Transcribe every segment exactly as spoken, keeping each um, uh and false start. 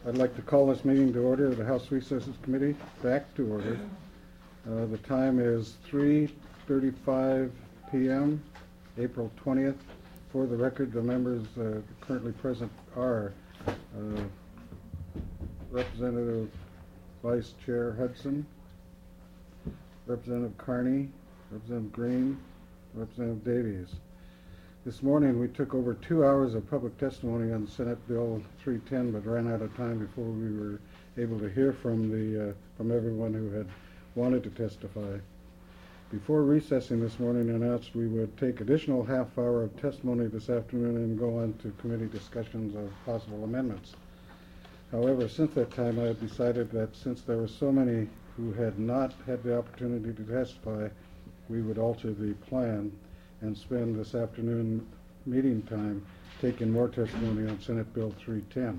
I'd like to call this meeting to order, the House Resources Committee back to order. Uh, the time is three thirty-five p m, April twentieth. For the record, the members uh, currently present are uh, Representative Vice Chair Hudson, Representative Carney, Representative Green, Representative Davies. This morning we took over two hours of public testimony on Senate Bill three ten, but ran out of time before we were able to hear from the uh, from everyone who had wanted to testify. Before recessing this morning, I announced we would take additional half hour of testimony this afternoon and go on to committee discussions of possible amendments. However, since that time, I have decided that since there were so many who had not had the opportunity to testify, we would alter the plan and spend this afternoon meeting time taking more testimony on Senate Bill three ten.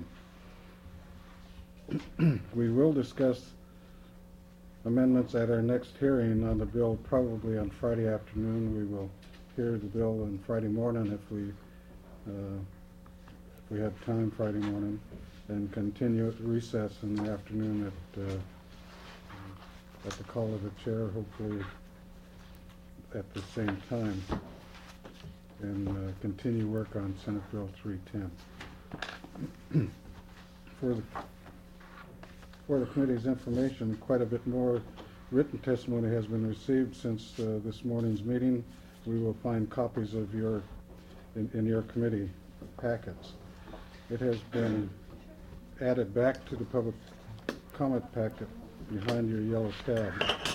We will discuss amendments at our next hearing on the bill probably on Friday afternoon. We will hear the bill on Friday morning if we uh, if we have time Friday morning, and continue at recess in the afternoon at uh, at the call of the chair, hopefully at the same time, and uh, continue work on Senate Bill three ten. For the for the committee's information, quite a bit more written testimony has been received since uh, this morning's meeting. We will find copies of your in, in your committee packets. It has been added back to the public comment packet behind your yellow tab.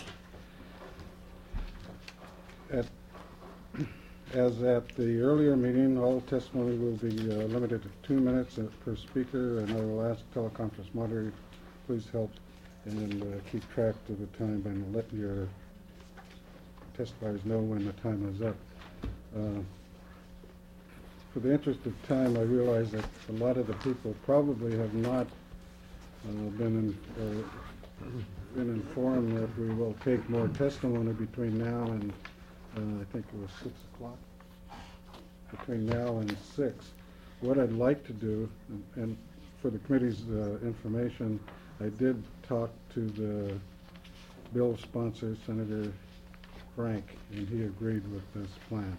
At As at the earlier meeting, all testimony will be uh, limited to two minutes per speaker, and I will ask teleconference moderator, please help and uh, keep track of the time and let your testifiers know when the time is up. Uh, for the interest of time, I realize that a lot of the people probably have not uh, been, in, uh, been informed that we will take more testimony between now and Uh, I think it was six o'clock, between now and six. What I'd like to do, and, and for the committee's uh, information, I did talk to the bill sponsor, Senator Frank, and he agreed with this plan.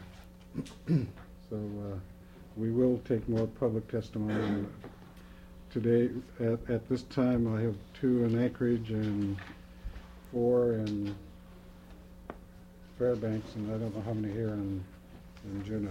So uh, we will take more public testimony. Today, at, at this time, I have two in Anchorage and four in Fairbanks, and I don't know how many here in, in Juneau.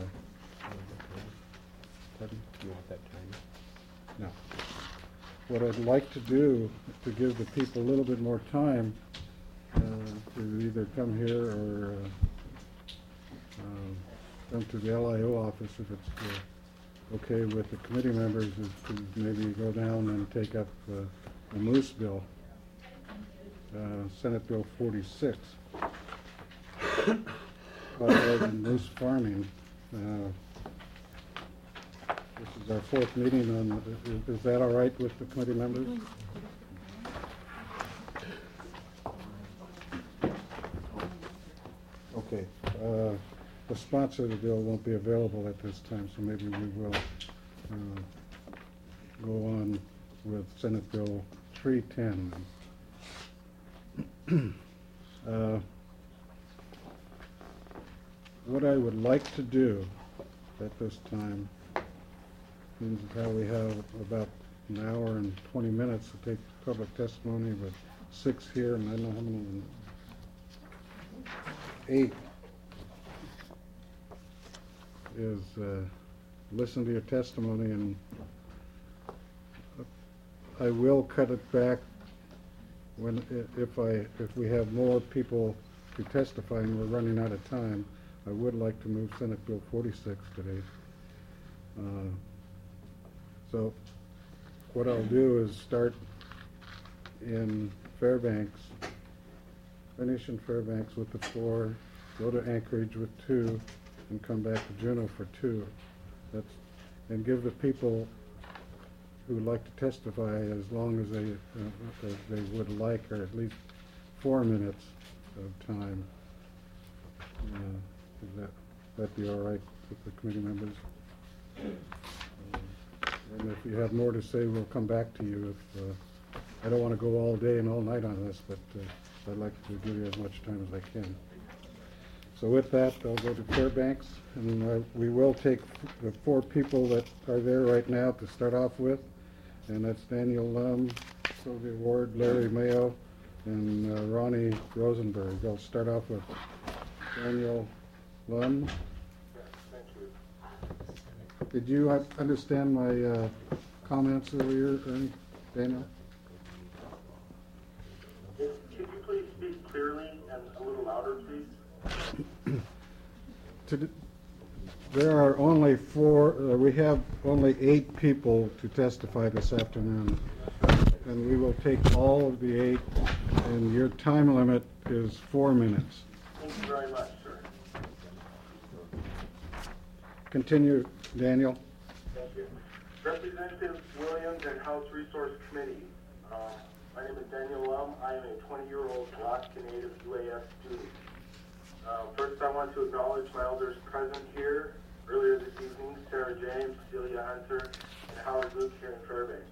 Pardon? Do you want that time? No. What I'd like to do to give the people a little bit more time uh, to either come here or uh, uh, come to the L I O office if it's uh, okay with the committee members, is to maybe go down and take up uh, the Moose Bill, uh, Senate Bill forty-six. Otherwise, moose farming. Uh, this is our fourth meeting on. Is, is that all right with the committee members? Okay. Uh, the sponsor of the bill won't be available at this time, so maybe we will uh, go on with Senate Bill three ten. uh, What I would like to do at this time, means how we have about an hour and twenty minutes to take public testimony, but six here, and I don't know how many, eight, is uh, listen to your testimony, and I will cut it back when if I if we have more people to testify and we're running out of time. I would like to move Senate Bill forty-six today. Uh, so what I'll do is start in Fairbanks, finish in Fairbanks with the four, go to Anchorage with two, and come back to Juneau for two. That's, and give the people who would like to testify as long as they, uh, as they would like, or at least four minutes of time. Uh, Is that that be all right with the committee members? Um, And if you have more to say, we'll come back to you. If uh, I don't want to go all day and all night on this, but uh, I'd like to give you as much time as I can. So with that, I'll go to Fairbanks, and uh, we will take the four people that are there right now to start off with, and that's Daniel Lum, Sylvia Ward, Larry Mayo, and uh, Ronnie Rosenberg. I'll start off with Daniel Lum. Yes, thank you. Did you uh, understand my uh, comments earlier, Ernie? Daniel? Could you please speak clearly and a little louder, please? To, there are only four, uh, we have only eight people to testify this afternoon, and we will take all of the eight, and your time limit is four minutes. Thank you very much, sir. Continue, Daniel. Thank you. Representative Williams and House Resource Committee. Uh, my name is Daniel Lum. I am a twenty-year-old Alaska Native U A S student. Uh, first, I want to acknowledge my elders present here earlier this evening, Sarah James, Celia Hunter, and Howard Luke here in Fairbanks.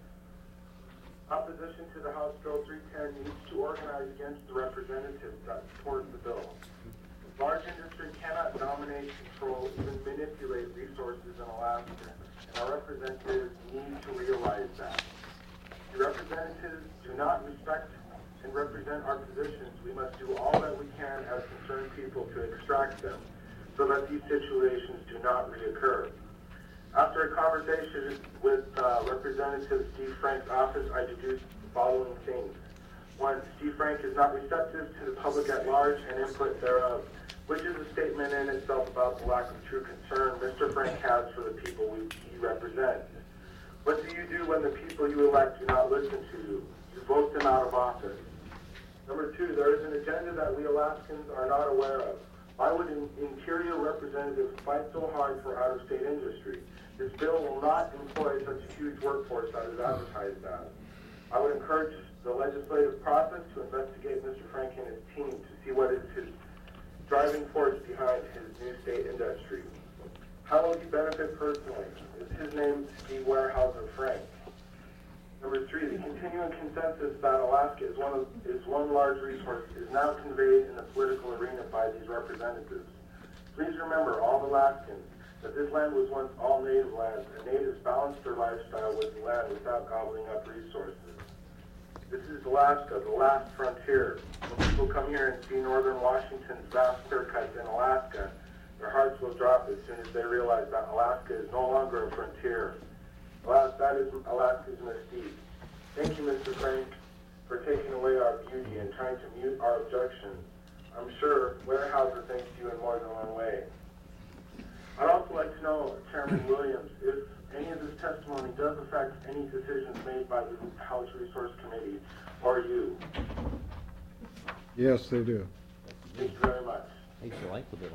Opposition to the House Bill three ten needs to organize against the representatives that support the bill. Large industry cannot dominate, control, even manipulate resources in Alaska, and our representatives need to realize that. The representatives do not respect and represent our positions. We must do all that we can as concerned people to extract them so that these situations do not reoccur. After a conversation with uh, Representative Steve Frank's office, I deduced the following things. One, Steve Frank is not receptive to the public at large and input thereof, which is a statement in itself about the lack of true concern Mister Frank has for the people we, he represents. What do you do when the people you elect do not listen to you? You vote them out of office. Number two, there is an agenda that we Alaskans are not aware of. Why would an interior representative fight so hard for out-of-state industry? This bill will not employ such a huge workforce that is advertised as. I would encourage the legislative process to investigate Mister Frank and his team to see what is his driving force behind his new state industry. How will he benefit personally? Is his name Steve Weyerhaeuser Frank? Number three, the continuing consensus that Alaska is one of, is one large resource is now conveyed in the political arena by these representatives. Please remember, all Alaskans, that this land was once all native land, and natives balanced their lifestyle with the land without gobbling up resources. This is Alaska, the last frontier. When people come here and see northern Washington's vast clear cuts in Alaska, their hearts will drop as soon as they realize that Alaska is no longer a frontier. That is Alaska's mystique. Thank you, Mister Frank, for taking away our beauty and trying to mute our objections. I'm sure Weyerhaeuser thanks you in more than one way. I'd also like to know, Chairman Williams, if any of this testimony does affect any decisions made by the House Resource Committee or you. Yes, they do. Thank you very much. I used to like the bill.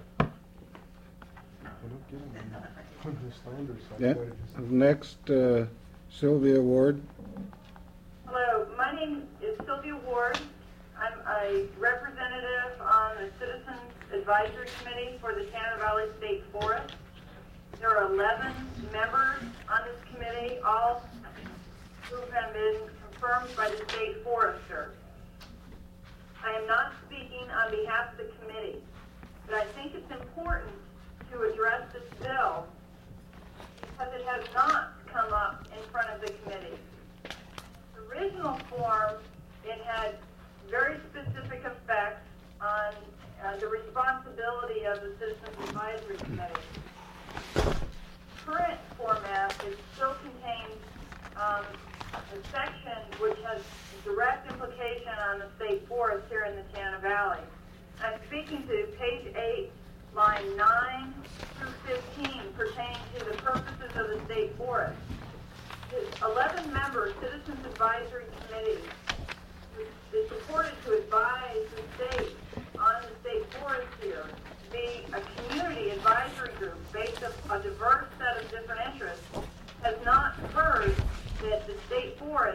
Yeah. Next, uh, Sylvia Ward. Hello, my name is Sylvia Ward. I'm a representative on the Citizens Advisory Committee for the Tanana Valley State Forest. There are eleven members on this committee, all who have been confirmed by the state forester. I am not speaking on behalf of the committee, but I think it's important to address this bill because it has not come up in front of the committee. The original form, it had very specific effects on uh, the responsibility of the Citizens Advisory Committee. Current format is still contains um, a section which has direct implication on the state forest here in the Tanana Valley. I'm speaking to page eight, line nine through fifteen, pertaining to the purposes of the state forest. The eleven-member Citizens Advisory Committee is supported to advise the state on the state forest here, be a community advisory group based on a diverse set of different interests, has not heard that the state forest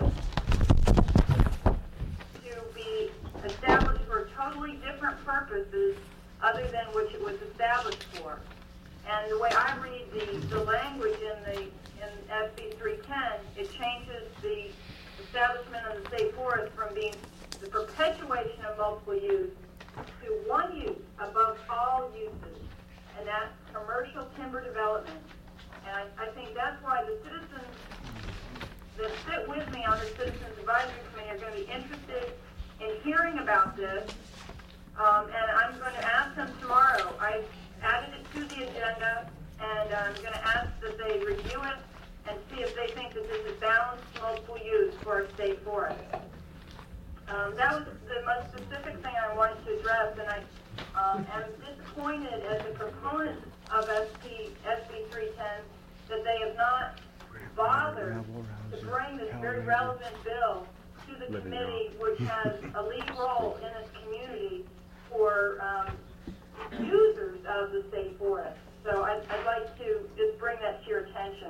to be established for totally different purposes other than which it was established for. And the way I read the, the language in the in S B three three ten, it changes the establishment of the state forest from being the perpetuation of multiple use to one use above all uses, and that's commercial timber development. And I, I think that's why the citizens that sit with me on the Citizens Advisory Committee are going to be interested in hearing about this. Um, and I'm going to ask them tomorrow. I added it to the agenda, and I'm going to ask that they review it and see if they think that this is balanced multiple use for our state forest. Um, that was the most specific thing I wanted to address, and I um, am disappointed as a proponent of S B three ten that they have not bothered to bring this very relevant bill to the committee, which has a lead role in this community for um, users of the state forest. So I'd, I'd like to just bring that to your attention.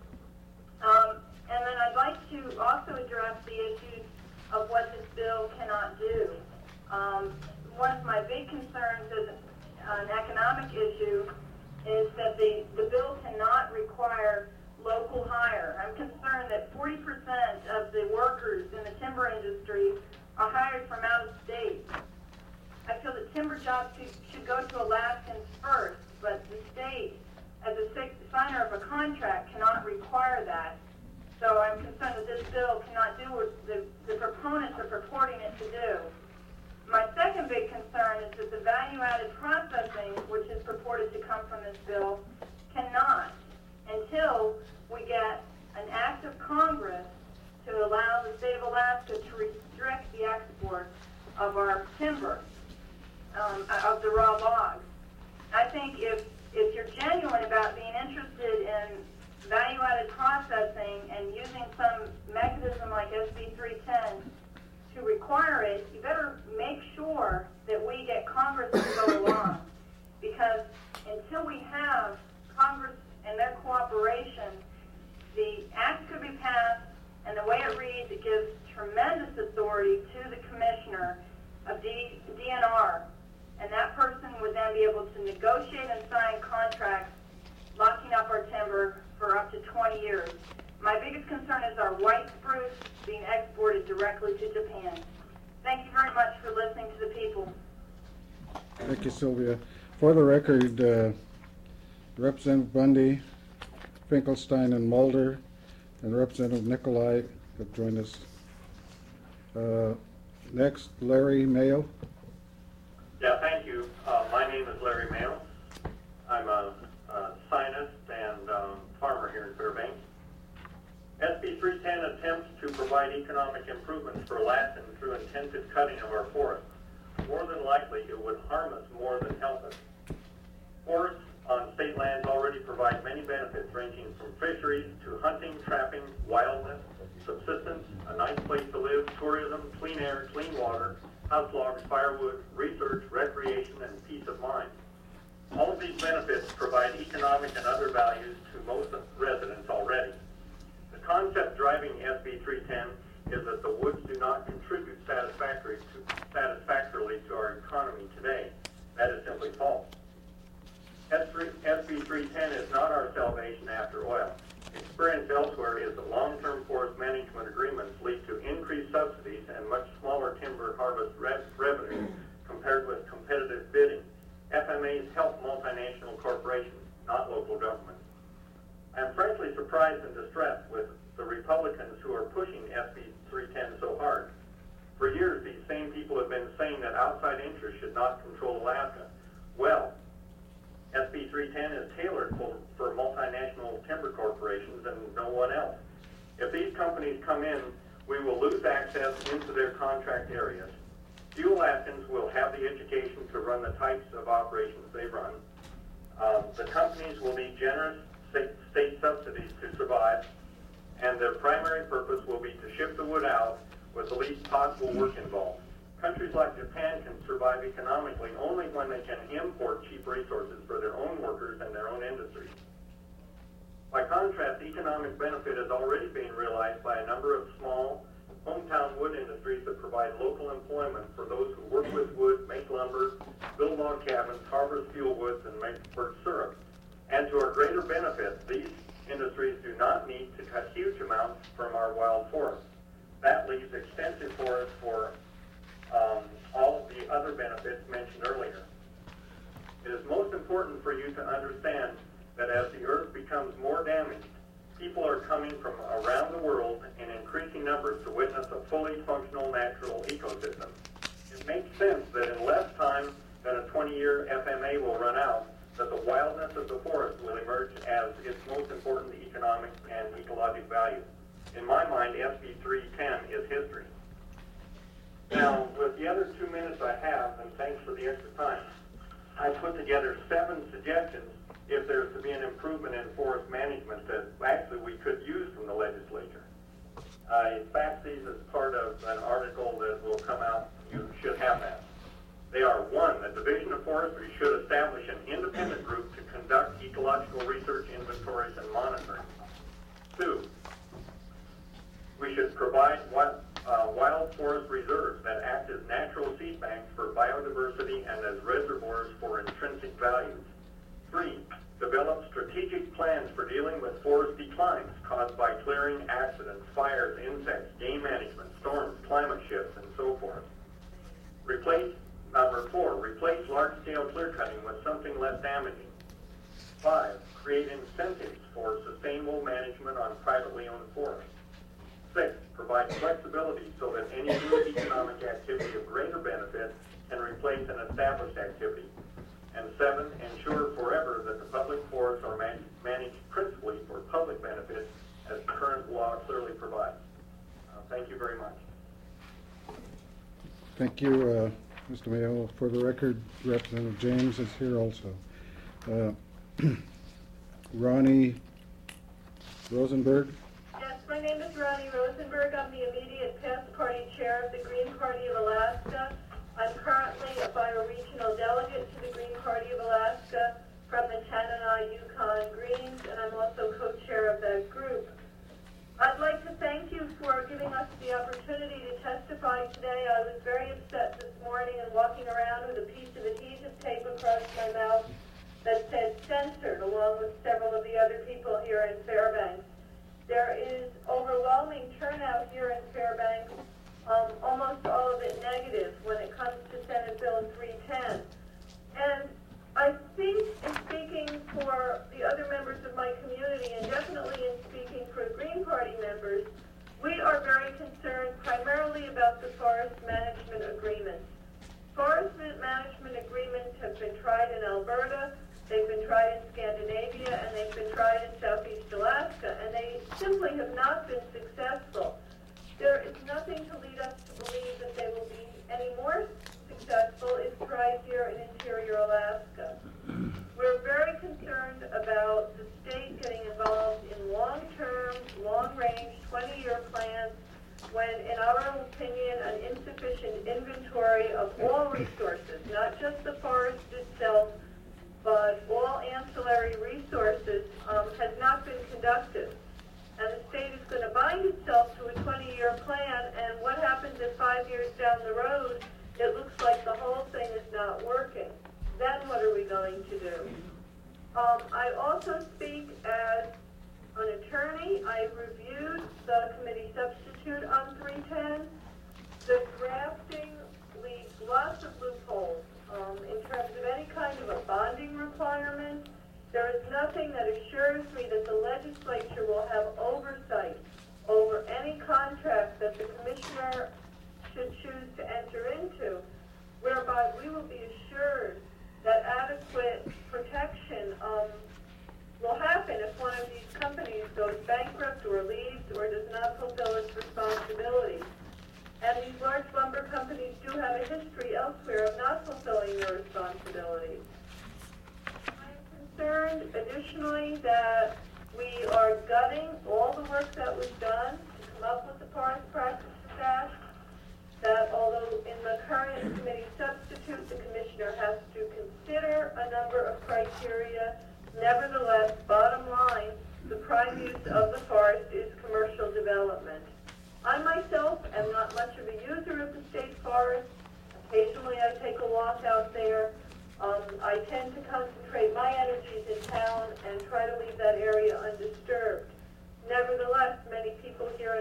Um, and then I'd like to also address the issues of what this bill cannot do. Um, one of my big concerns as an economic issue is that the, the bill cannot require local hire. I'm concerned that forty percent of the workers in the timber industry are hired from out of state. I feel that timber jobs should, should go to Alaskans first, but the state, as a signer of a contract, cannot require that. So I'm concerned that this bill cannot do what the, the proponents are purporting it to do. My second big concern is that the value-added processing, which is purported to come from this bill, cannot until we get an act of Congress to allow the state of Alaska to restrict the export of our timber, um, of the raw logs. I think if, if you're genuine about being interested in value-added processing and using some mechanism like S B three ten to require it, you better make sure that we get Congress to go along. Because until we have Congress and their cooperation, the act could be passed, and the way it reads, it gives tremendous authority to the commissioner of D N R, and that person would then be able to negotiate and sign contracts locking up our timber for up to twenty years. My biggest concern is our white spruce being exported directly to Japan. Thank you very much for listening to the people. Thank you, Sylvia. For the record, uh, Representative Bundy, Finkelstein, and Mulder, and Representative Nikolai have joined us. Uh, next, Larry Mayo. Yeah, thank you. Uh, my name is Larry Mayo. I'm a, a scientist and um, farmer here in Fairbanks. S B three ten attempts to provide economic improvements for Alaskan through intensive cutting of our forests. More than likely, it would harm us more than help us. Forests on state lands already provide many benefits ranging from fisheries to hunting, trapping, wildness, subsistence, a nice place to live, tourism, clean air, clean water, house logs, firewood, research, recreation, and peace of mind. All of these benefits provide economic and other values to most residents already. The concept driving S B three ten is that the woods do not contribute satisfactorily to, satisfactorily to our economy today. That is simply false. S B three ten is not our salvation after oil. Experience elsewhere is that long-term forest management agreements lead to increased subsidies and much smaller timber harvest re- revenue compared with competitive bidding. F M As help multinational corporations, not local governments. I am frankly surprised and distressed with the Republicans who are pushing S B three ten so hard. For years, these same people have been saying that outside interests should not control Alaska. Well, S B three ten is tailored for, for multinational timber corporations and no one else. If these companies come in, we will lose access into their contract areas. Few Alaskans will have the education to run the types of operations they run. Um, the companies will need generous state, state subsidies to survive, and their primary purpose will be to ship the wood out with the least possible work involved. Countries like Japan can survive economically only when they can import cheap resources for their own workers and their own industries. By contrast, economic benefit is already being realized by a number of small, hometown wood industries that provide local employment for those who work with wood, make lumber, build log cabins, harvest fuel woods, and make birch syrup. And to our greater benefit, these industries do not need to cut huge from our wild forests. That leaves extensive forests for um, all of the other benefits mentioned earlier. It is most important for you to understand that as the earth becomes more damaged, people are coming from around the world in increasing numbers to witness a fully functional natural ecosystem. It makes sense that in less time than a twenty-year F M A will run out, that the wildness of the forest will emerge as its most important economic and ecologic value. In my mind, S B three ten is history. Now, with the other two minutes I have, and thanks for the extra time, I put together seven suggestions if there's to be an improvement in forest management that actually we could use from the legislature. I faxed these as part of an article that will come out. You should have that. They are: one, the Division of Forestry should establish an independent group to conduct ecological research, inventories, and monitoring. Two, we should provide wild, uh, wild forest reserves that act as natural seed banks for biodiversity and as reservoirs for intrinsic values. Three, develop strategic plans for dealing with forest declines caused by clearing, accidents, fires, insects, game management, storms, climate shifts, and so forth. Replace, number four, replace large-scale clear cutting with something less damaging. Five, create incentives for sustainable management on privately owned forests. Six, provide flexibility so that any new economic activity of greater benefit can replace an established activity. And seven, ensure forever that the public forests are man- managed principally for public benefit, as current law clearly provides. Uh, thank you very much. Thank you, uh, Mister Mayo. For the record, Representative James is here also. Uh, Ronnie Rosenberg. Yes, my name is Ronnie Rosenberg. I'm the immediate past party chair of the Green Party of Alaska. I'm currently a bioregional delegate to the Green Party of Alaska from the Tanana Yukon Greens, and I'm also co-chair of that group. I'd like to thank you for giving us the opportunity to testify today. I was very upset this morning and walking around with a piece of adhesive tape across my mouth that said censored, along with several of the other people here in Fairbanks. There is overwhelming turnout here in Fairbanks, um, almost all of it negative when it comes to Senate Bill three ten. And I think in speaking for the other members of my community, and definitely in speaking for Green Party members, we are very concerned primarily about the forest management agreements. Forest management agreements have been tried in Alberta, they've been tried in Scandinavia, and they've been tried in Southeast Alaska, and they simply have not been successful. There is nothing to lead us to believe that they will be any more successful if tried here in interior Alaska. We're very concerned about the state getting involved in long-term, long-range, twenty-year plans when, in our opinion, an insufficient inventory of all resources, not just the forest itself, but all ancillary resources, um, has not been conducted. And the state is going to bind itself to a twenty-year plan, and what happens if five years down the road it looks like the whole thing is not working? Then what are we going to do? Um, I also speak as an attorney. I reviewed the committee substitute on three ten. The drafting leaves lots of loopholes um, in terms of any kind of a bonding requirement. There is nothing that assures me that the legislature will have oversight over any contract that the commissioner should choose to enter into, whereby we will be assured that adequate protection um, will happen if one of these companies goes bankrupt or leaves or does not fulfill its responsibilities. And these large lumber companies do have a history elsewhere of not fulfilling their responsibilities. Concerned additionally that we are gutting all the work that was done to come up with the Forest Practices Act, that although in the current committee substitute the commissioner has to consider a number of criteria, nevertheless, bottom line, the prime use of the forest is commercial development. I myself am not much of a user of the state forest. Occasionally I take a walk out there. Um, I tend to concentrate my energies in town and try to leave that area undisturbed. Nevertheless, many people here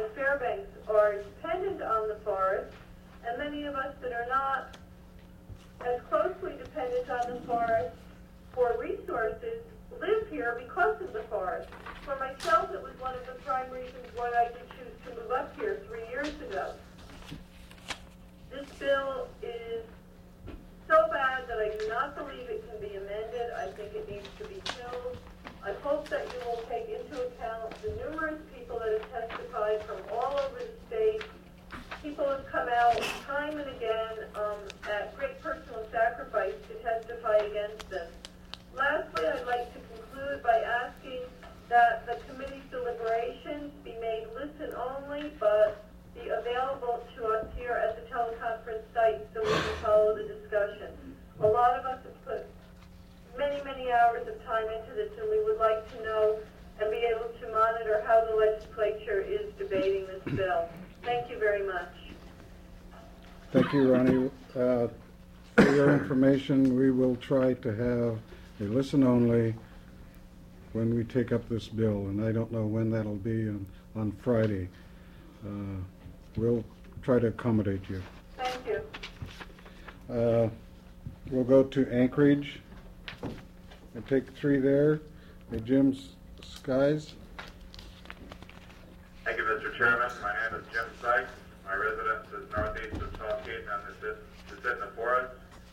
bill. Thank you very much. Thank you, Ronnie. Uh, For your information, we will try to have a listen only when we take up this bill, and I don't know when that'll be on, on Friday. Uh, We'll try to accommodate you. Thank you. Uh, We'll go to Anchorage and take three there. Hey, Jim Skies. Thank you, Mister Chairman. My name is Jim Sykes. My residence is northeast of Talkeetna on the Susitna Forest,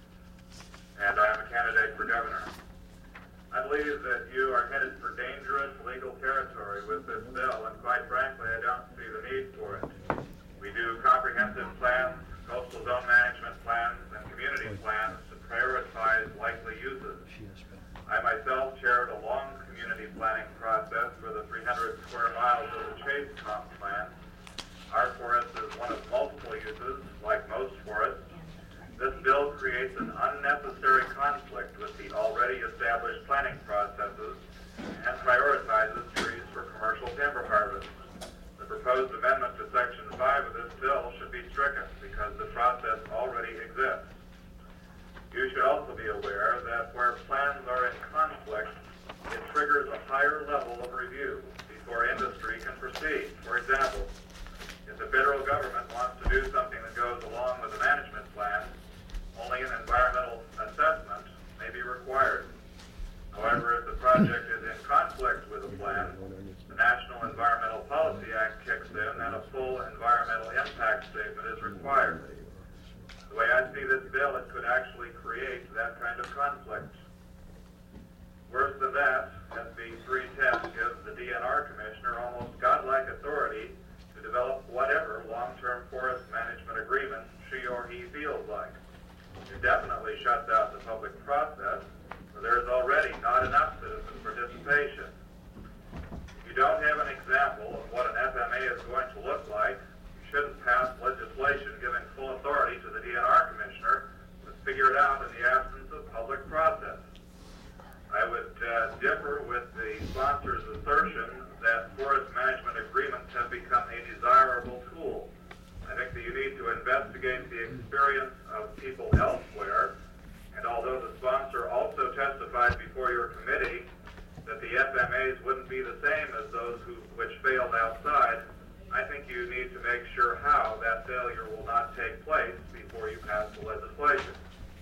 and I am a candidate for governor. I believe that you are headed for dangerous legal territory with this bill, and quite frankly, I don't see the need for it. We do comprehensive plans, coastal zone management plans, and community plans to prioritize likely uses. I myself chaired a long community planning process for the three hundred square miles of the Chase Comp Plan. Our forest is one of multiple uses, like most forests. This bill creates an unnecessary conflict with the already established planning processes and prioritizes trees for commercial timber harvest. The proposed amendment to Section five of this bill should be stricken because the process already exists. You should also be aware that where plans are in conflict, it triggers a higher level of review before industry can proceed. For example, if the federal government wants to do something that goes along with the management plan, only an environmental assessment may be required. However, if the project is in conflict with the plan, the National Environmental Policy Act kicks in and a full environmental impact statement is required. The way I see this bill, it could actually create that kind of conflict. Worse than that, S B three ten gives the D N R Commissioner almost godlike authority to develop whatever long-term forest management agreement she or he feels like. It definitely shuts out the public process, where there is already not enough citizen participation. If you don't have an example of what an F M A is going to look like, you shouldn't pass legislation giving full authority to the D N R Commissioner, but figure it out in the absence of public process. I would uh, differ with the sponsor's assertion that forest management agreements have become a desirable tool. I think that you need to investigate the experience of people elsewhere, and although the sponsor also testified before your committee that the F M As wouldn't be the same as those who, which failed outside, I think you need to make sure how that failure will not take place before you pass the legislation.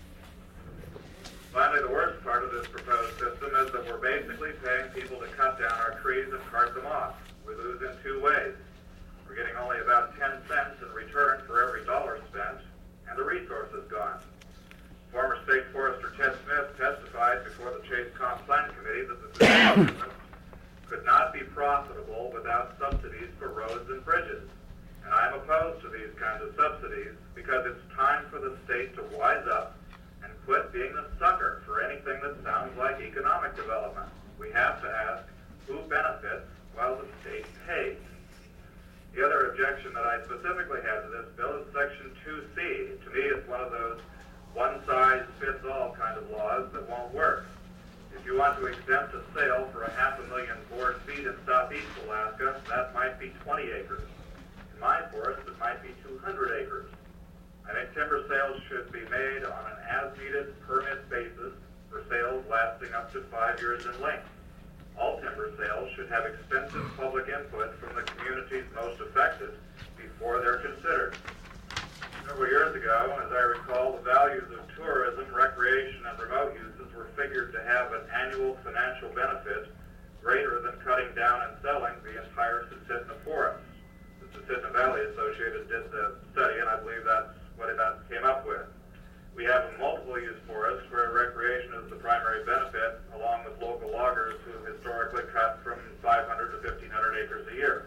Finally, the worst part of this proposed system is that we're basically paying people to cut down our trees and cart them off. We lose in two ways. We're getting only about ten cents in return for every dollar spent, and the resource is gone. Former State Forester Ted Smith testified before the Chase Comp Plan Committee that the system could not be profitable without subsidies for roads and bridges. And I'm opposed to these kinds of subsidies because it's time for the state to wise up and quit being the sucker for anything that sounds like economic development. We have to ask who benefits while the state pays. The other objection that I specifically have to this bill is Section two C. To me, it's one of those one-size-fits-all kind of laws that won't work. If you want to exempt a sale for a half a million board feet in southeast Alaska, that might be twenty acres. In my forest, it might be two hundred acres. I think timber sales should be made on an as-needed permit basis for sales lasting up to five years in length. All timber sales should have extensive public input from the communities most affected before they're considered. Several years ago, as I recall, the values of tourism, recreation, and remote uses were figured to have an annual financial benefit greater than cutting down and selling the entire Susitna forest. The Susitna Valley Associated did the study, and I believe that's what it came up with. We have a multiple-use forest where recreation is the primary benefit, along with local loggers who historically cut from five hundred to fifteen hundred acres a year.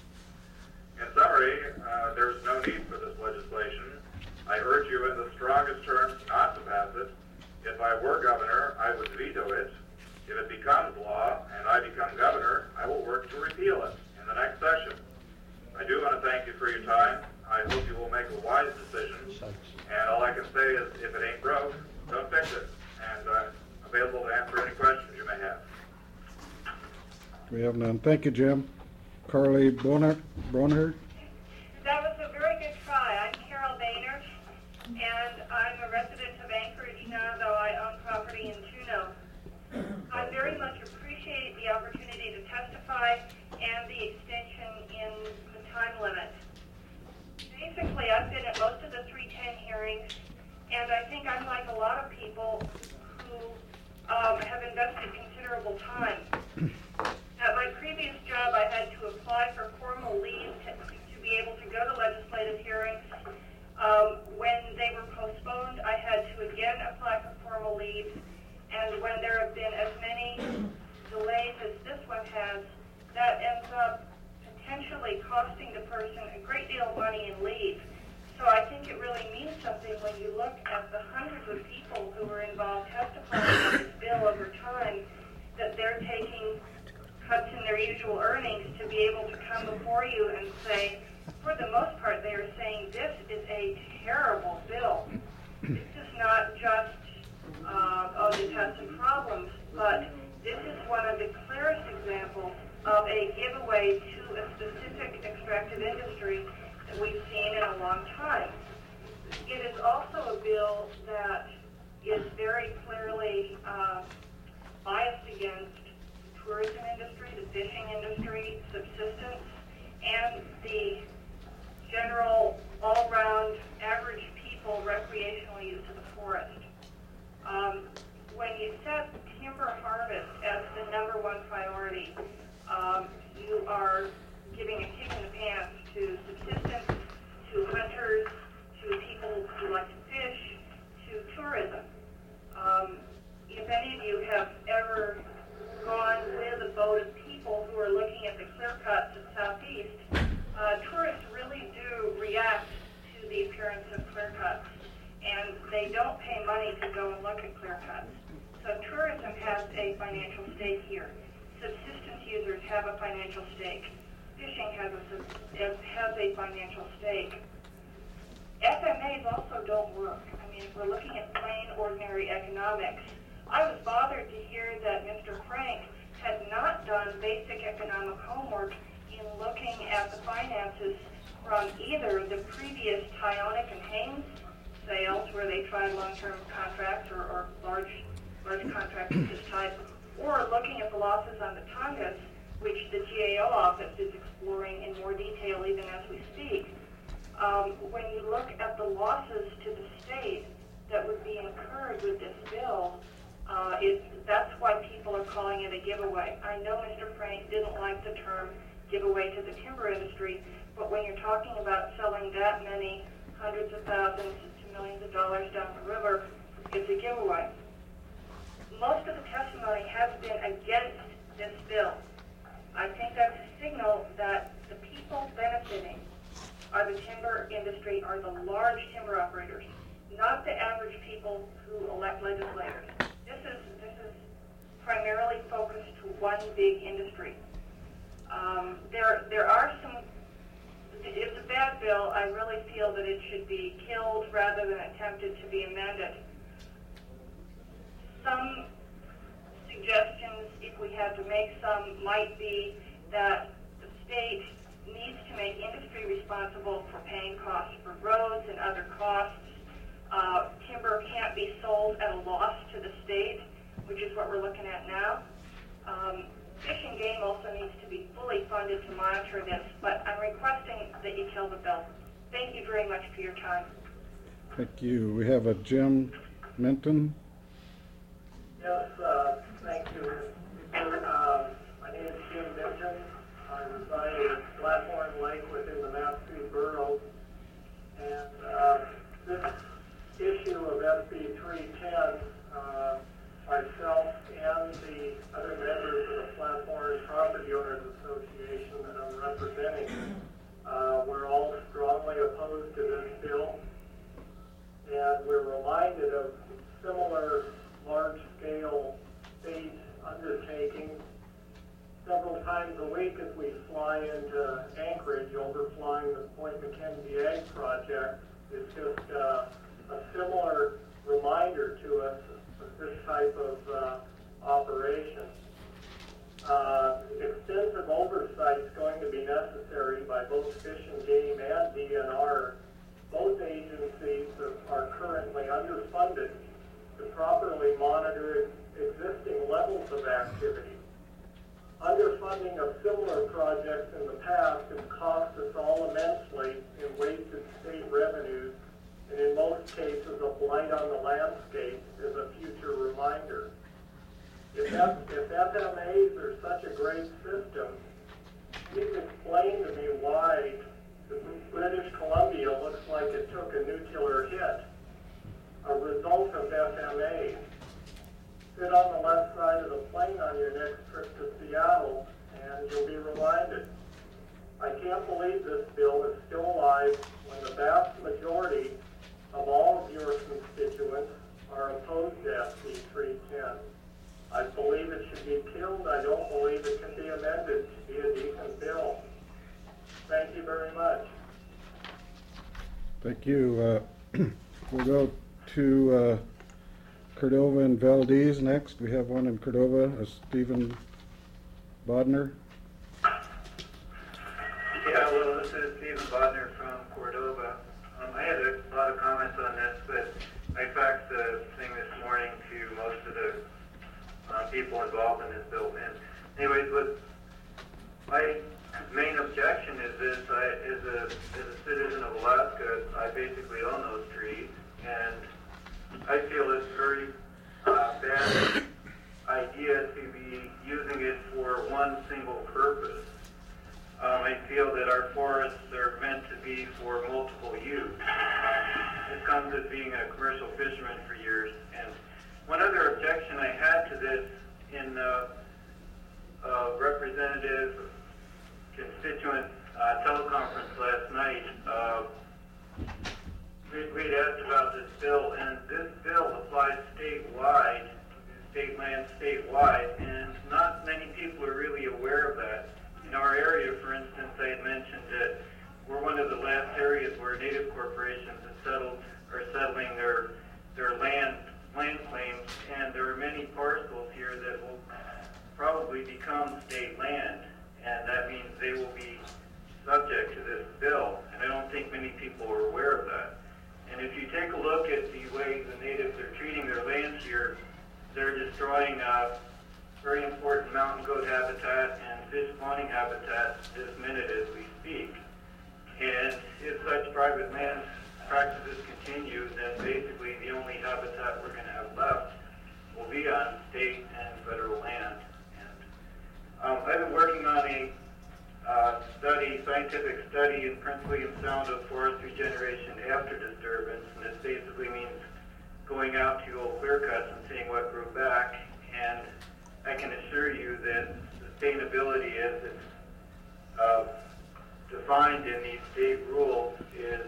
In summary, uh, there's no need for this legislation. I urge you in the strongest terms not to pass it. If I were governor, I would veto it. If it becomes law and I become governor, I will work to repeal it in the next session. I do want to thank you for your time. I hope you will make a wise decision. And all I can say is, if it ain't broke, don't fix it. And I'm available to answer any questions you may have. We have none. Thank you, Jim. Carly Bronert. Bronert. terrible time. At my previous job, I had to apply for formal leave to, to be able to go to legislative hearings. Um, when they were postponed, I had to again apply for formal leave. And when there have been as many delays as this one has, that ends up potentially costing the person a great deal of money in leave. So I think it really means something when you look at the hundreds of people who were involved testifying on this bill over time, that they're taking cuts in their usual earnings to be able to come before you and say, for the most part, they are saying this is a terrible bill. This is not just, uh, oh, this has some problems, but this is one of the clearest examples of a giveaway to a specific extractive industry that we've seen in a long time. It is also a bill that is very clearly uh, biased against the tourism industry, the fishing industry, subsistence, and the general, all-round, average people recreational use of the forest. Um, when you set timber harvest as the number one priority, um, you are giving a kick in the pants to subsistence, to hunters, to people who like to fish, to tourism. Um, if any of you have ever gone with a boat of people who are looking at the clear cuts of Southeast, uh, tourists really do react to the appearance of clear cuts, and they don't pay money to go and look at clear cuts. So tourism has a financial stake here. Subsistence users have a financial stake. Fishing has a, has a financial stake. F M As also don't work. I mean, if we're looking at plain, ordinary economics, I was bothered to hear that Mister Frank had not done basic economic homework in looking at the finances from either the previous Tyonic and Haynes sales, where they tried long-term contracts or, or large, large contracts of this type, or looking at the losses on the Tongass, which the G A O office is exploring in more detail even as we speak. Um, when you look at the losses to the state that would be incurred with this bill, uh, it, that's why people are calling it a giveaway. I know Mister Frank didn't like the term giveaway to the timber industry, but when you're talking about selling that many hundreds of thousands to millions of dollars down the river, it's a giveaway. Most of the testimony has been against this bill. I think that's a signal that the people benefiting are the timber industry, are the large timber operators, not the average people who elect legislators. This is this is primarily focused to one big industry. Um, there there are some. It's a bad bill. I really feel that it should be killed rather than attempted to be amended. Some suggestions, if we had to make some, might be that the state needs to make industry responsible for paying costs for roads and other costs. Uh, timber can't be sold at a loss to the state, which is what we're looking at now. Um, Fish and Game also needs to be fully funded to monitor this, but I'm requesting that you kill the bill. Thank you very much for your time. Thank you. We have a Jim Minton. Yes, uh, thank you. Uh, my name is Jim Minton. I reside in Blackthorn Lake within the Matsfield Borough. And uh, this issue of S B three ten, uh, myself and the other members of the Blackthorn Property Owners Association that I'm representing, uh, we're all strongly opposed to this bill. And we're reminded of similar large-scale state undertakings. Several times a week as we fly into Anchorage, overflying the Point McKenzie Ag Project, is just uh, a similar reminder to us of this type of uh, operation. Uh, extensive oversight is going to be necessary by both Fish and Game and D N R. Both agencies are currently underfunded to properly monitor existing levels of activity. Underfunding of similar projects in the past has cost us all immensely in wasted state revenues, and in most cases a blight on the landscape is a future reminder. if, F, if F M As are such a great system, please explain to me why British Columbia looks like it took a nuclear hit, a result of F M A. Sit on the left side of the plane on your next trip to Seattle, and you'll be reminded. I can't believe this bill is still alive when the vast majority of all of your constituents are opposed to S B three ten. I believe it should be killed. I don't believe it can be amended to be a decent bill. Thank you very much. Thank you. Uh, we'll go to uh, Cordova and Valdez next. We have one in Cordova, uh, Stephen Bodner. Yeah, well, this is Stephen Bodner from Cordova. Um, I had a lot of comments on this, but I faxed the thing this morning to most of the uh, people involved in this bill. And anyways, what my main objection is this: I, as a as a citizen of Alaska, I basically own those trees, and I feel it's a very uh, bad idea to be using it for one single purpose. Um, I feel that our forests are meant to be for multiple use. Um, it comes as being a commercial fisherman for years. And one other objection I had to this in uh, uh, representative constituent uh, teleconference last night, uh, we, we'd asked about this bill, and this bill applies statewide, state land statewide, and not many people are really aware of that. In our area, for instance, I had mentioned that we're one of the last areas where native corporations have settled, are settling their their land land claims, and there are many parcels here that will probably become state land, and that means they will be subject to this bill. And I don't think many people are aware of that. And if you take a look at the way the natives are treating their land here, they're destroying uh, very important mountain goat habitat and fish spawning habitat this minute as we speak. And if such private land practices continue, then basically the only habitat we're going to have left will be on state and federal land. And um, I've been working on a uh, study, scientific study in Prince William Sound of forest regeneration after disturbance, and this basically means going out to old clear cuts and seeing what grew back. And I can assure you that sustainability as it's uh, defined in these state rules is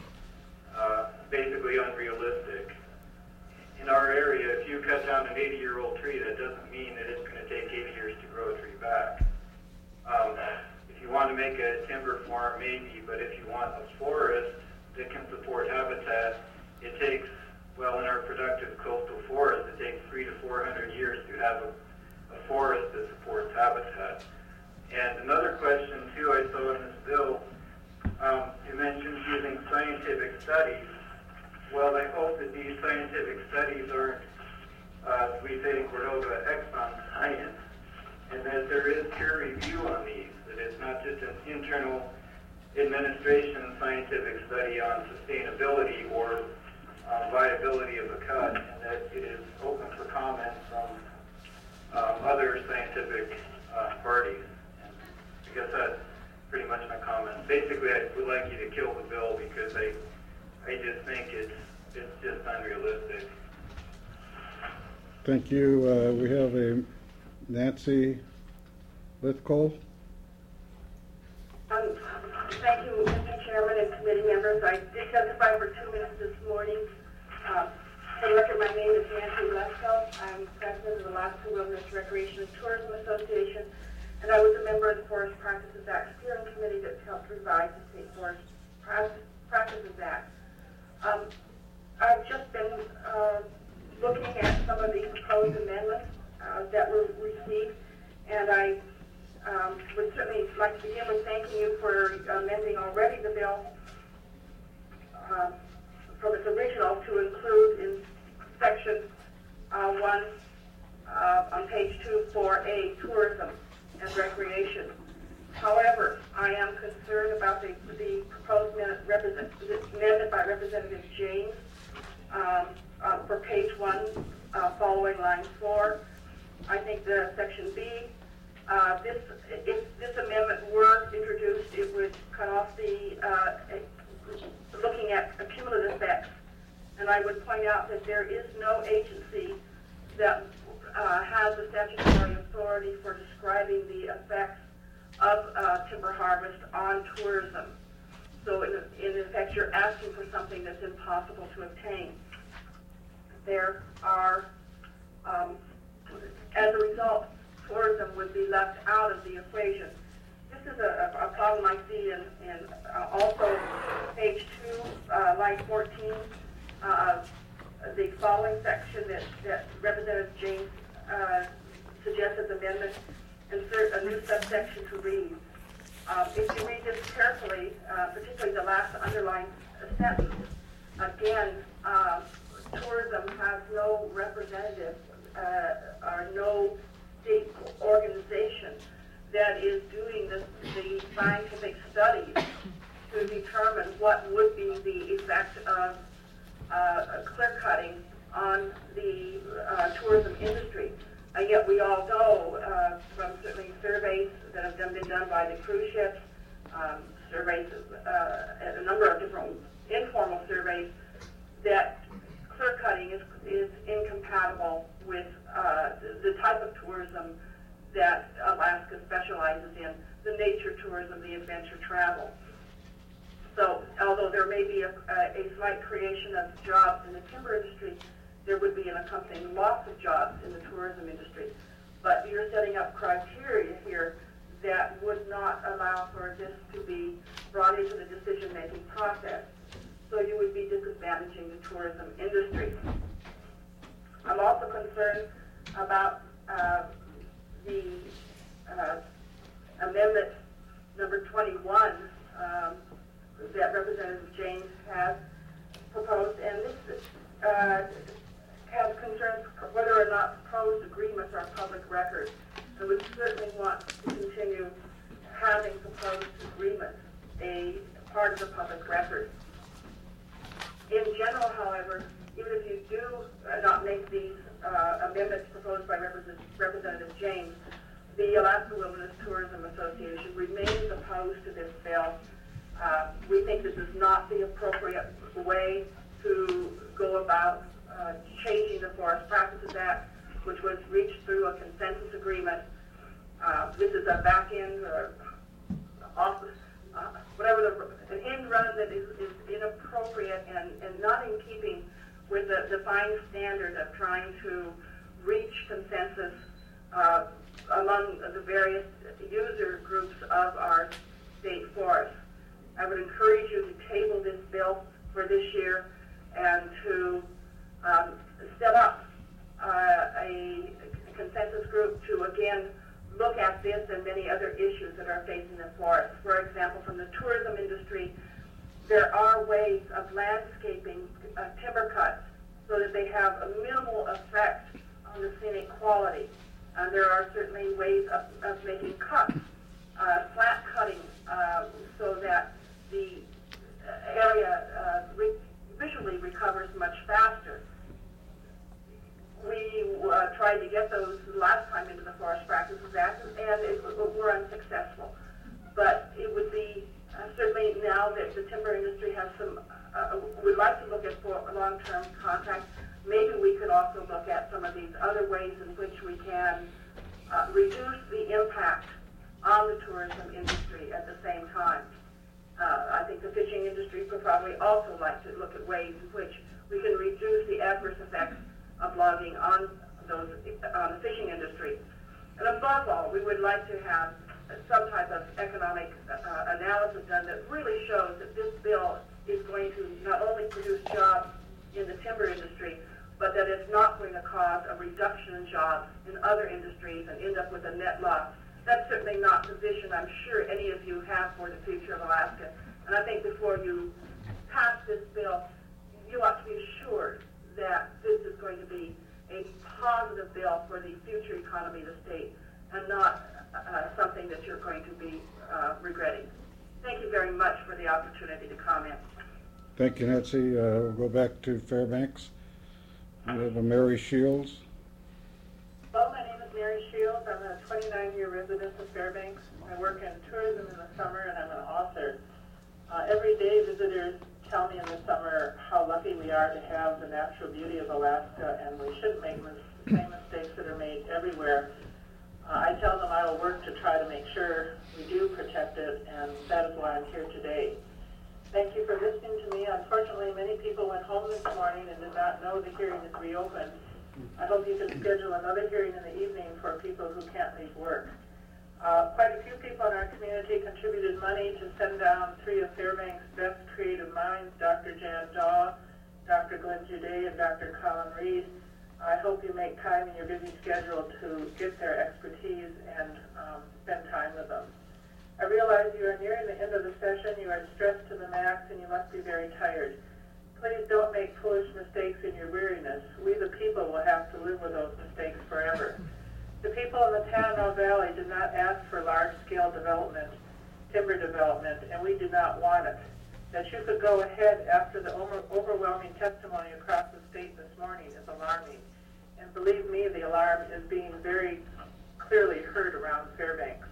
uh, basically unrealistic. In our area, if you cut down an eighty-year-old tree, that doesn't mean that it's going to take eighty years to grow a tree back. Um, if you want to make a timber farm, maybe, but if you want a forest that can support habitat, it takes, well, in our productive coastal forest, it takes three to four hundred years to have a a forest that supports habitat. And another question, too, I saw in this bill, um, you mentioned using scientific studies. Well, I hope that these scientific studies aren't, uh, as we say in Cordova, Exxon science, and that there is peer review on these, that it's not just an internal administration scientific study on sustainability or uh, viability of a cut, and that it is open for comment from Um, other scientific uh, parties. And I guess that's pretty much my comment. Basically, I would like you to kill the bill because I, I just think it's it's just unrealistic. Thank you. Uh, we have a Nancy Lithcole. Um, thank you, Mister Chairman and committee members. I did testify for two minutes this morning. Uh, For the record, my name is Nancy Lesko. I'm president of the Alaska Wilderness Recreation and Tourism Association, and I was a member of the Forest Practices Act Steering Committee that helped revise the State Forest Practices Act. Um, I've just been uh, looking at some of the proposed amendments uh, that were received, and I um, would certainly like to begin with thanking you for amending already the bill uh, from its original to include in section uh, one uh, on page two four A, tourism and recreation. However, I am concerned about the, the proposed amendment, represent, amendment by Representative James um, uh, for page one, uh, following line four. I think Uh, this, if this amendment were introduced, it would cut off the, uh, looking at cumulative effects. And I would point out that there is no agency that uh, has the statutory authority for describing the effects of uh, timber harvest on tourism. So in, in effect, you're asking for something that's impossible to obtain. There are, um, as a result, tourism would be left out of the equation. This is a, a problem I see in, in uh, also page two, uh, line fourteen, uh, the following section that, that Representative James uh, suggested amendment, insert a new subsection to read. Um, if you read this carefully, uh, particularly the last underlined sentence, again, uh, tourism has no representative uh, or no state organization that is doing the, the scientific studies to determine what would be the effect of uh, clear cutting on the uh, tourism industry. And yet we all know uh, from certainly surveys that have done, been done by the cruise ships, um, surveys, uh, a number of different informal surveys, that clear cutting is, is incompatible with uh, the, the type of tourism that Alaska specializes in, the nature tourism, the adventure travel. So although there may be a, a, a slight creation of jobs in the timber industry, there would be an accompanying loss of jobs in the tourism industry. But you're setting up criteria here that would not allow for this to be brought into the decision-making process. So you would be disadvantaging the tourism industry. I'm also concerned about uh, the uh, amendment number twenty-one um, that Representative James has proposed, and this uh, has concerns whether or not proposed agreements are public records. And we certainly want to continue having proposed agreements a part of the public record. In general, however, even if you do uh, not make these uh, amendments proposed by Represent- Representative James, the Alaska Wilderness Tourism Association remains opposed to this bill. Uh, we think this is not the appropriate way to go about uh, changing the Forest Practices Act, which was reached through a consensus agreement. Uh, this is a back-end or off, uh, whatever the, an end run that is, is inappropriate and, and not in keeping with the defined standard of trying to reach consensus uh, among the various user groups of our state forests. I would encourage you to table this bill for this year and to um, set up uh, a consensus group to again look at this and many other issues that are facing the forest. For example, from the tourism industry, there are ways of landscaping uh, timber cuts so that they have a minimal effect on the scenic quality. And there are certainly ways of, of making cuts, uh, flat cutting, uh, so that the area uh, re- visually recovers much faster. We uh, tried to get those last time into the Forest Practices Act, and it, were unsuccessful. But it would be uh, certainly now that the timber industry has some, uh, would like to look at for long-term contracts, maybe we could also look at some of these other ways in which we can uh, reduce the impact on the tourism industry at the same time. Uh, I think the fishing industry would probably also like to look at ways in which we can reduce the adverse effects of logging on those on the fishing industry. And above all, we would like to have some type of economic uh, analysis done that really shows that this bill is going to not only produce jobs in the timber industry, but that it's not going to cause a reduction in jobs in other industries and end up with a net loss. That's certainly not the vision I'm sure any of you have for the future of Alaska. And I think before you pass this bill, you ought to be assured that this is going to be a positive bill for the future economy of the state and not uh, something that you're going to be uh, regretting. Thank you very much for the opportunity to comment. Thank you, Nancy. Uh, we'll go back to Fairbanks. We have a Mary Shields. Hello, my name is Mary Shields. I'm a twenty-nine year resident of Fairbanks. I work in tourism in the summer, and I'm an author. Uh, every day, visitors tell me in the summer how lucky we are to have the natural beauty of Alaska, and we shouldn't make the same mistakes that are made everywhere. Uh, I tell them I will work to try to make sure we do protect it, and that is why I'm here today. Thank you for listening to me. Unfortunately, many people went home this morning and did not know the hearing is reopened. I hope you can schedule another hearing in the evening for people who can't leave work. Uh, quite a few people in our community contributed money to send down three of Fairbanks' best creative minds, Doctor Jan Daw, Doctor Glenn Juday, and Doctor Colin Reed. I hope you make time in your busy schedule to get their expertise and um, spend time with them. I realize you are nearing the end of the session. You are stressed to the max, and you must be very tired. Please don't make foolish mistakes in your weariness. We, the people, will have to live with those mistakes forever. The people in the Tanana Valley did not ask for large-scale development, timber development, and we did not want it. That you could go ahead after the over- overwhelming testimony across the state this morning is alarming. And believe me, the alarm is being very clearly heard around Fairbanks.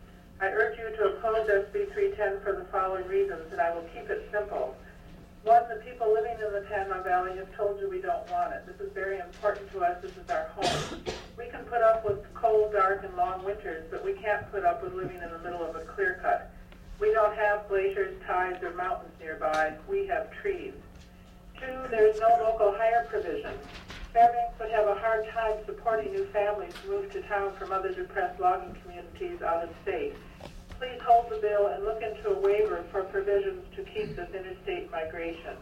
I urge you to oppose S B three ten for the following reasons, and I will keep it simple. One, the people living in the Tanana Valley have told you we don't want it. This is very important to us. This is our home. We can put up with cold, dark, and long winters, but we can't put up with living in the middle of a clear cut. We don't have glaciers, tides, or mountains nearby. We have trees. Two, there's no local hire provision. Fairbanks would have a hard time supporting new families moved to town from other depressed logging communities out of state. Please hold the bill and look into a waiver for provisions to keep this interstate migration.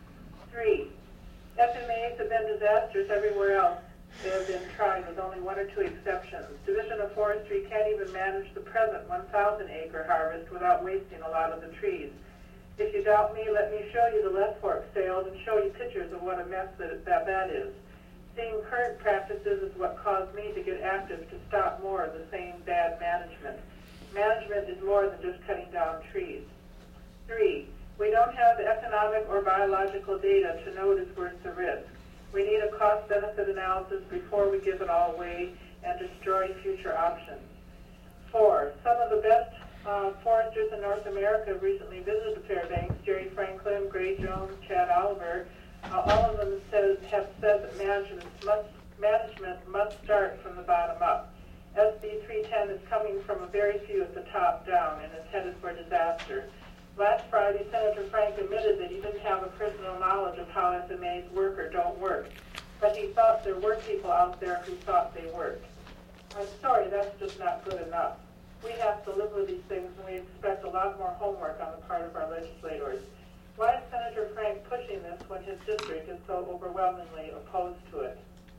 Three, F M As have been disastrous everywhere else. They have been tried with only one or two exceptions. Division of Forestry can't even manage the present one thousand acre harvest without wasting a lot of the trees. If you doubt me, let me show you the Les Fork sales and show you pictures of what a mess that that, that is. Seeing current practices is what caused me to get active to stop more of the same bad management. Management is more than just cutting down trees. Three, we don't have the economic or biological data to know it is worth the risk. We need a cost-benefit analysis before we give it all away and destroy future options. Four, some of the best uh, foresters in North America have recently visited Fairbanks. Jerry Franklin, Gray Jones, Chad Oliver, uh, all of them says, have said that management must, management must start from the bottom up. S B three ten is coming from a very few at the top down and is headed for disaster. Last Friday, Senator Frank admitted that he didn't have a personal knowledge of how S M As work or don't work, but he thought there were people out there who thought they worked. I'm sorry, that's just not good enough. We have to live with these things, and we expect a lot more homework on the part of our legislators. Why is Senator Frank pushing this when his district is so overwhelmingly opposed to it?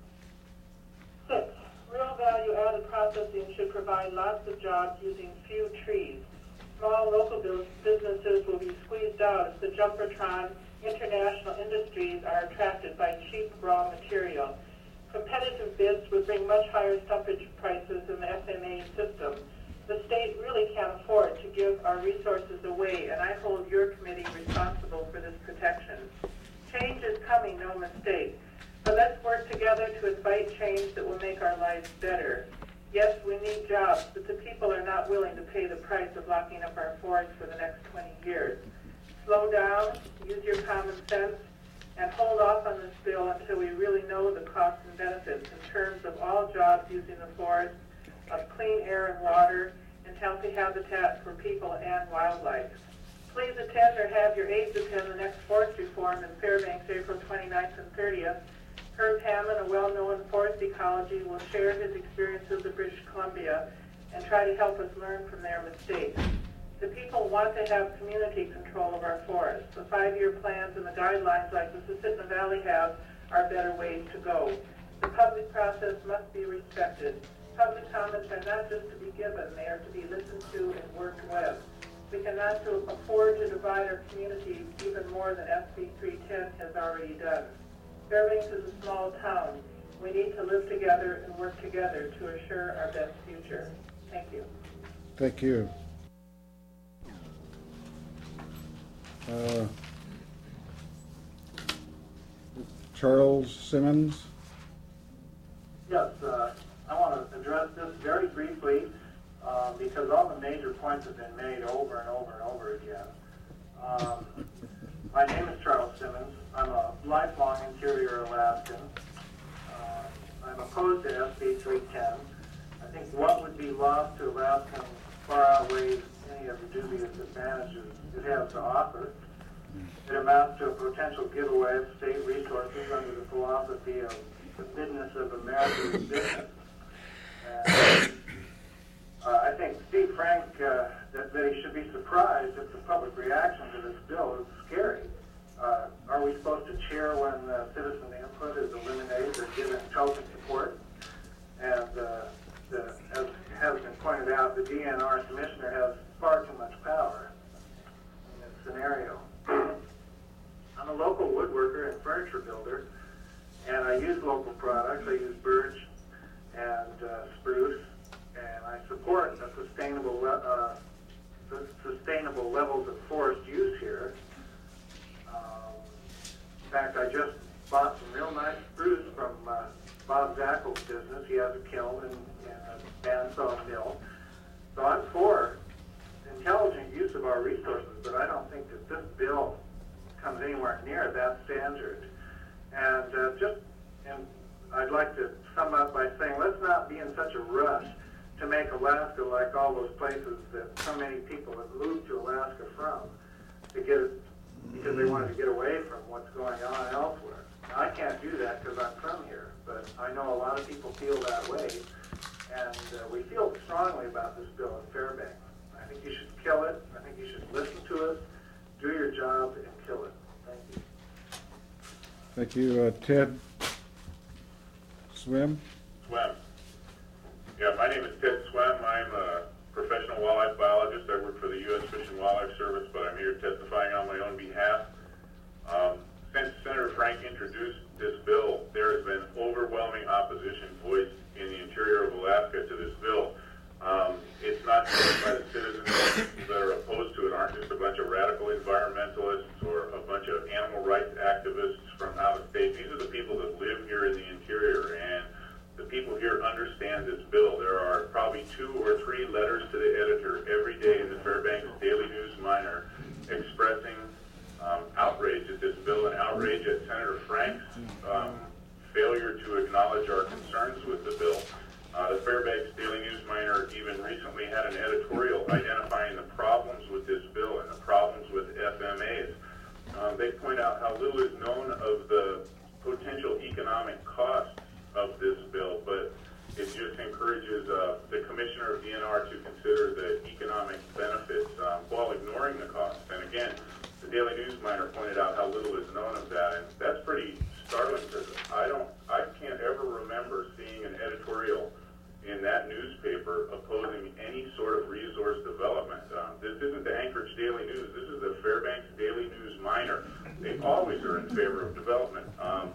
Six, real value-added processing should provide lots of jobs using few trees. Small local businesses will be squeezed out as the Jumpertron international industries are attracted by cheap raw material. Competitive bids would bring much higher stumpage prices in the S M A system. The state really can't afford to give our resources away, and I hold your committee responsible for this protection. Change is coming, no mistake. But let's work together to invite change that will make our lives better. Yes, we need jobs, but the people are not willing to pay the price of locking up our forests for the next twenty years. Slow down, use your common sense, and hold off on this bill until we really know the costs and benefits in terms of all jobs using the forest, of clean air and water, and healthy habitat for people and wildlife. Please attend or have your aides attend the next forestry forum in Fairbanks, April twenty-ninth and thirtieth. Herb Hammond, a well-known forest ecology, will share his experiences of British Columbia and try to help us learn from their mistakes. The people want to have community control of our forests. The five-year plans and the guidelines like the Susitna Valley have are better ways to go. The public process must be respected. Public comments are not just to be given, they are to be listened to and worked with. We cannot afford to divide our community even more than S B three ten has already done. Fairbanks is a small town. We need to live together and work together to assure our best future. Thank you. Thank you. Uh, Charles Simmons. Yes, uh, I want to address this very briefly. Uh, points have been made over and over and over again. Um, my name is Charles Simmons. I'm a lifelong interior Alaskan. Uh, I'm opposed to S B three ten. I think what would be lost to Alaskans far outweighs any of the dubious advantages it has to offer. It amounts to a potential giveaway of state resources under the philosophy of the business of America's business. And, uh, I think Steve Frank, uh, that, that he should be surprised if the public reaction to this bill is scary. Uh, are we supposed to cheer when uh, citizen input is eliminated or given token support? And uh, the, as has been pointed out, the D N R commissioner has far too much power in this scenario. I'm a local woodworker and furniture builder, and I use local products. I use birch and uh, spruce, and I support a sustainable, uh, sustainable levels of forest use here. Um, in fact, I just bought some real nice spruce from uh, Bob Zackel's business. He has a kiln and, and a bandsaw mill. So I'm for intelligent use of our resources, but I don't think that this bill comes anywhere near that standard. And uh, just, and I'd like to sum up by saying, let's not be in such a rush to make Alaska like all those places that so many people have moved to Alaska from, to get it, because they wanted to get away from what's going on elsewhere. Now, I can't do that because I'm from here, but I know a lot of people feel that way, and uh, we feel strongly about this bill in Fairbanks. I think you should kill it. I think you should listen to us, do your job, and kill it. Thank you. Thank you. Uh, Ted Swim? Swim. Yeah, my name is Ted Swim. I'm a professional wildlife biologist. I work for the U S Fish and Wildlife Service, but I'm here testifying on my own behalf. Um, since Senator Frank introduced this bill, there has been overwhelming opposition voiced in the interior of Alaska to this bill. Um, it's not just by the citizens that are opposed to it aren't just a bunch of radical environmentalists or a bunch of animal rights activists from out of state. These are the people that live here in the interior, and the people here understand this bill. There are probably two or three letters to the editor every day in the Fairbanks Daily News Miner expressing um, outrage at this bill and outrage at Senator Frank's um, failure to acknowledge our concerns with the bill. Uh, the Fairbanks Daily News Miner even recently had an editorial identifying the problems with this bill and the problems with F M As. Um, they point out how little is known of the potential economic costs of this bill, but it just encourages uh, the commissioner of D N R to consider the economic benefits um, while ignoring the costs. And again, the Daily News Miner pointed out how little is known of that, and that's pretty startling because I don't, I can't ever remember seeing an editorial in that newspaper opposing any sort of resource development. Um, this isn't the Anchorage Daily News. This is the Fairbanks Daily News Miner. They always are in favor of development. Um,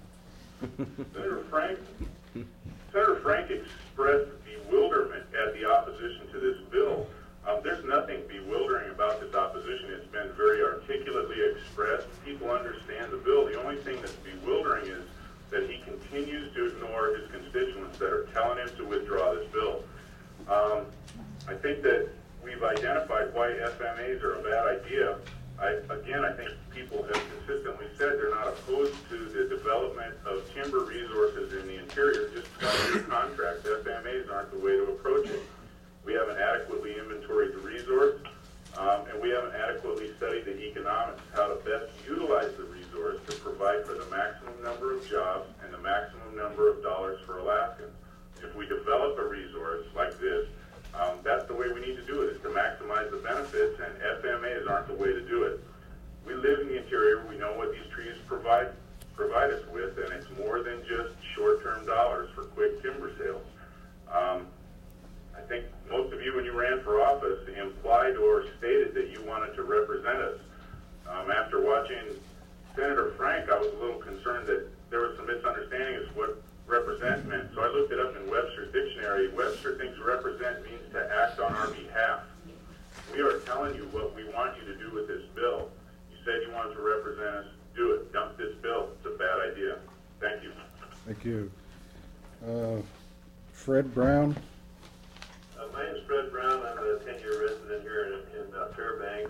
Senator Frank, Senator Frank expressed bewilderment at the opposition to this bill. Um, there's nothing bewildering about this opposition. It's been very articulately expressed. People understand the bill. The only thing that's bewildering is that he continues to ignore his constituents that are telling him to withdraw this bill. Um, I think that we've identified why F M As are a bad idea. I, again, I think people have consistently said they're not opposed to the development of timber resources in the interior. Just because of your contract, F M As aren't the way to approach it. We haven't adequately inventoried the resource, um, and we haven't adequately studied the economics, how to best utilize the resource to provide for the maximum number of jobs and the maximum number of dollars for Alaskans. If we develop a resource like this, um, that's the way we need to do it, is to maximize the benefits, and F M As aren't the way to do it. We live in the interior. We know what these trees provide provide us with, and it's more than just short-term dollars for quick timber sales. Um, I think most of you, when you ran for office, implied or stated that you wanted to represent us. Um, after watching Senator Frank, I was a little concerned that there was some misunderstanding as to what represent meant. So I looked it up in Webster's dictionary. Webster thinks represent means to act on our behalf. We are telling you what we want you to do with this bill. You said you wanted to represent us. Do it. Dump this bill. It's a bad idea. Thank you. Thank you. Uh, Fred Brown? Uh, my name is Fred Brown. I'm the ten-year resident here in, in uh, Fairbanks.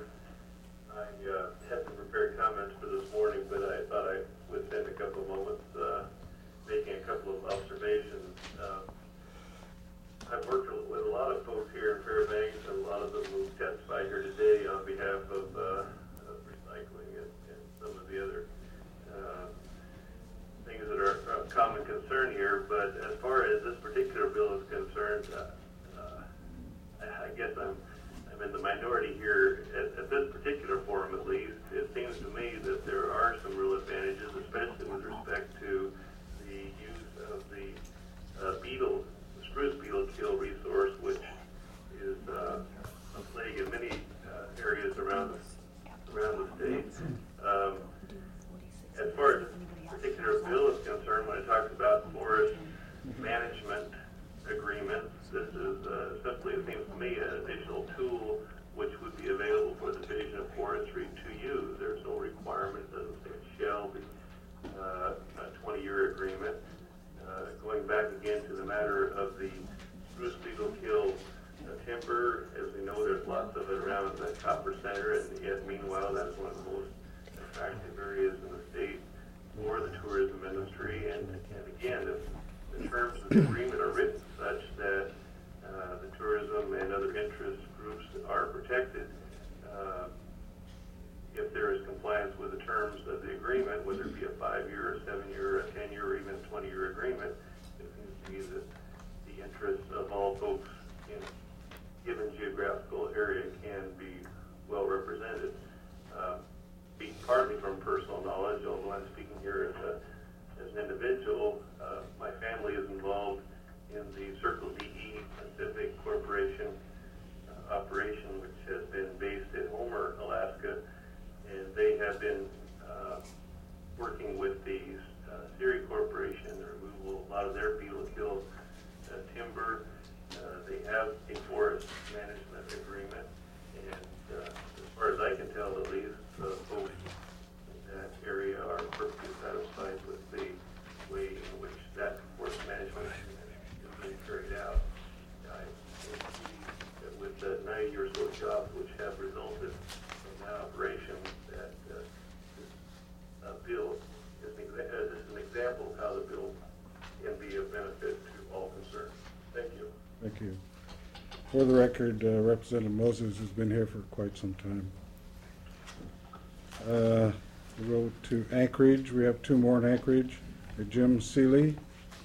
I uh, had some prepared comments for this morning, but I thought I would spend a couple of moments uh, making a couple of observations. Uh, I've worked with a lot of folks here in Fairbanks, and a lot of them will testify here today on behalf of, uh, of recycling and, and some of the other uh, things that are of common concern here. But as far as this particular bill is concerned, uh, uh, I guess I'm I'm in the minority here at, at this particular forum, at least. It seems to me that there are some real advantages, especially with respect to the use of the uh, beetle, the spruce beetle kill resource, which is uh, a plague in many uh, areas around the, around the state. Um, as far as this particular bill is concerned, when it talks about forest management agreements, this is uh, simply, it seems to me, an additional tool which would be available for the Division of Forestry to use. There's no requirement, it doesn't say it shall be uh, a twenty-year agreement. Uh, going back again to the matter of the spruce beetle kill uh, timber, as we know, there's lots of it around the Copper Center, and yet meanwhile, that's one of the most attractive areas in the state for the tourism industry. And, and again, if the terms of the agreement are written such that uh, the tourism and other interest groups are protected, uh, if there is compliance with the terms of the agreement, whether it be a five-year, a seven-year, a ten-year, or even a twenty-year agreement, it seems to me that the interests of all folks in a given geographical area can be well represented. Uh, speaking partly from personal knowledge, although I'm speaking here as a As an individual, uh, my family is involved in the Circle D E Pacific Corporation uh, operation, which has been based in Homer, Alaska, and they have been uh, working with the uh, Siri Corporation, the removal of a lot of their beetle kill uh, timber. Uh, they have a forest management agreement, and uh, as far as I can tell, at least, uh, folks that area are perfectly satisfied with the way in which that forest management is being carried out. I think that with the ninety or so jobs which have resulted from that operation, that uh, this uh, bill is an, exa- uh, this is an example of how the bill can be of benefit to all concerned. Thank you. Thank you. For the record, uh, Representative Moses has been here for quite some time. Uh, we go to Anchorage. We have two more in Anchorage. Uh, Jim Seeley.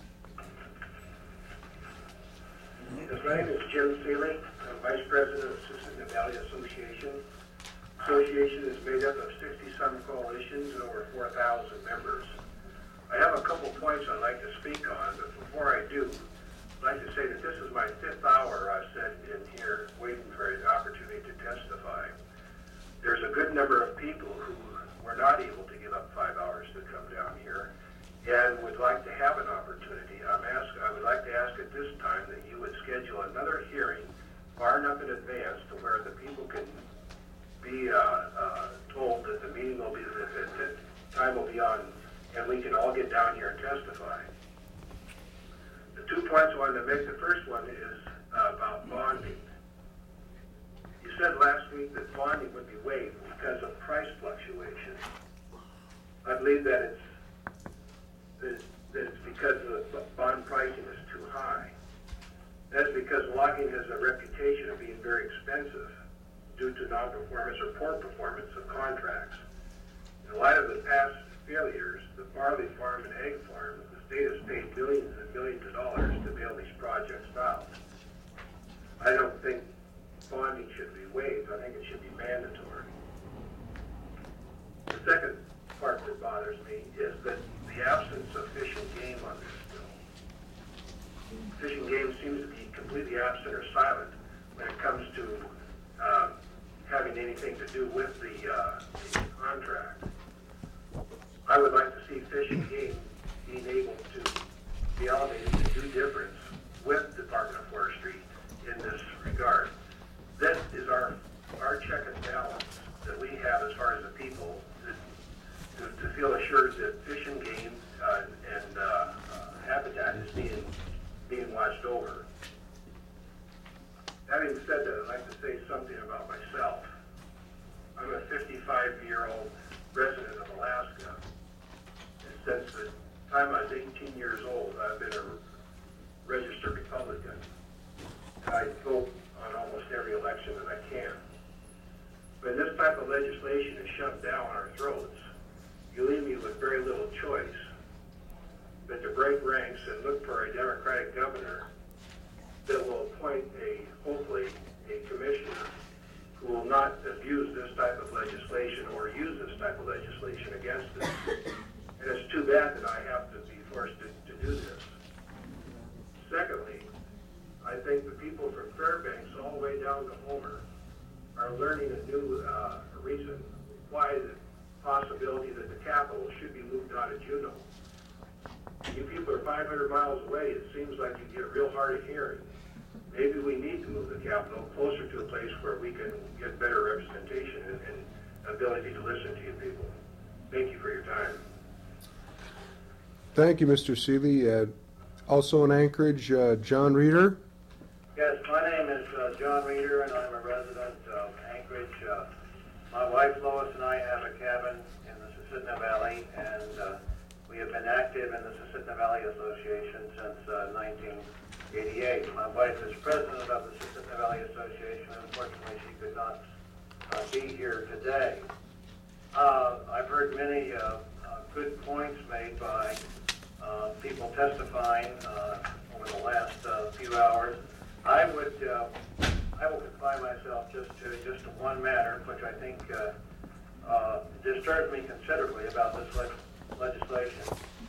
Yes, my name is Jim Seeley. I'm Vice President of Assistant Valley Association. Association is made up of sixty-some coalitions and over four thousand members. I have a couple points I'd like to speak on, but before I do, I'd like to say that this is my fifth hour I've sat in here waiting for an opportunity to testify. There's a good number of people who were not able to give up five hours to come down here and would like to have an opportunity. I'm ask, I would like to ask at this time that you would schedule another hearing far enough in advance to where the people can be uh, uh, told that the meeting will be, that, that, that time will be on, and we can all get down here and testify. The two points I wanted to make, the first one is uh, about bonding. You said last week that bonding would be waived because of price fluctuation. I believe that it's, that it's, that it's because the bond pricing is too high. That's because logging has a reputation of being very expensive due to non-performance or poor performance of contracts. In light of the past failures, the barley farm and egg farm, the state has paid millions and millions of dollars to bail these projects out. I don't think bonding should be waived. I think it should be mandatory. The second part that bothers me is that the absence of fish and game on this bill. Fish and game seems to be completely absent or silent when it comes to uh, having anything to do with the, uh, the contract. I would like to see fish and game being able to be obligated to do difference with Department of Forestry in this regard. This is our our check and balance that we have as far as the people to, to, to feel assured that fish and game uh, and uh, uh, habitat is being being watched over. Having said that, I'd like to say something about myself. I'm a fifty-five-year-old resident of Alaska, and since the time I was eighteen years old, I've been a registered Republican. I vote on almost every election that I can. When this type of legislation is shoved down our throats, you leave me with very little choice but to break ranks and look for a Democratic governor that will appoint a, hopefully, a commissioner who will not abuse this type of legislation or use this type of legislation against us. And it's too bad that I have to be forced to, to do this. Secondly, I think the people from Fairbanks all the way down to Homer are learning a new uh, reason why the possibility that the capital should be moved out of Juneau. You people are five hundred miles away. It seems like you get real hard of hearing. Maybe we need to move the capital closer to a place where we can get better representation and, and ability to listen to you people. Thank you for your time. Thank you, Mister Seeley. Uh, also in Anchorage, uh, John Reeder. Yes, my name is uh, John Reeder, and I'm a resident of Anchorage. Uh, my wife Lois and I have a cabin in the Susitna Valley, and uh, we have been active in the Susitna Valley Association since uh, nineteen eighty-eight. My wife is president of the Susitna Valley Association. Unfortunately, she could not uh, be here today. Uh, I've heard many uh, uh, good points made by uh, people testifying uh, over the last uh, few hours. I would uh, I will confine myself just to just to one matter, which I think uh, uh, disturbs me considerably about this le- legislation.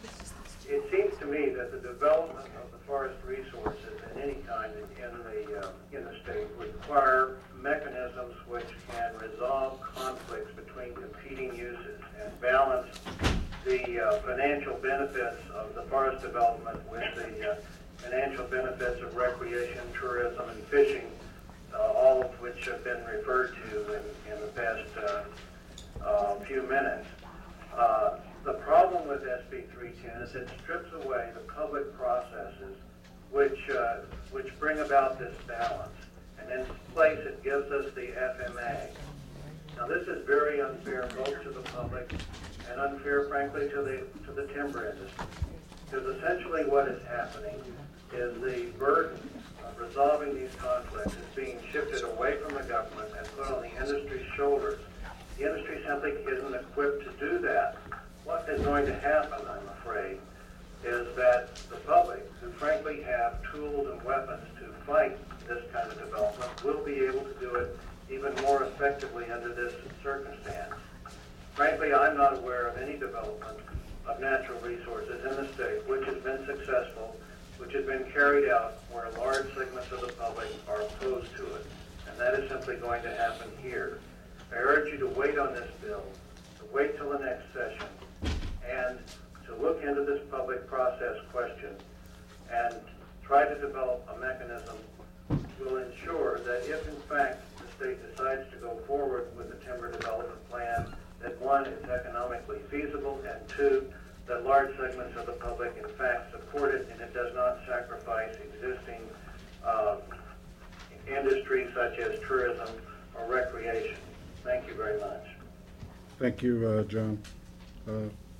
It seems to me that the development of the forest resources in any kind in the uh, in the state require mechanisms which can resolve conflicts between competing uses and balance the uh, financial benefits of the forest development with the uh, financial benefits of recreation, tourism, and fishing, uh, all of which have been referred to in, in the past uh, uh, few minutes. Uh, the problem with S B three ten is it strips away the public processes which uh, which bring about this balance, and in its place it gives us the F M A. Now this is very unfair both to the public and unfair, frankly, to the to the timber industry, because essentially what is happening is the burden of resolving these conflicts is being shifted away from the government and put on the industry's shoulders. The industry simply isn't equipped to do that. What is going to happen, I'm afraid, is that the public, who frankly have tools and weapons to fight this kind of development, will be able to do it even more effectively under this circumstance. Frankly, I'm not aware of any development of natural resources in the state which has been successful, which has been carried out where large segments of the public are opposed to it. And that is simply going to happen here. I urge you to wait on this bill, to wait till the next session, and to look into this public process question and try to develop a mechanism that will ensure that if in fact the state decides to go forward with the timber development plan, that one, it's economically feasible, and two, that large segments of the public in fact support it, and it does not sacrifice existing uh, industries such as tourism or recreation. Thank you very much. Thank you, uh, John. Uh,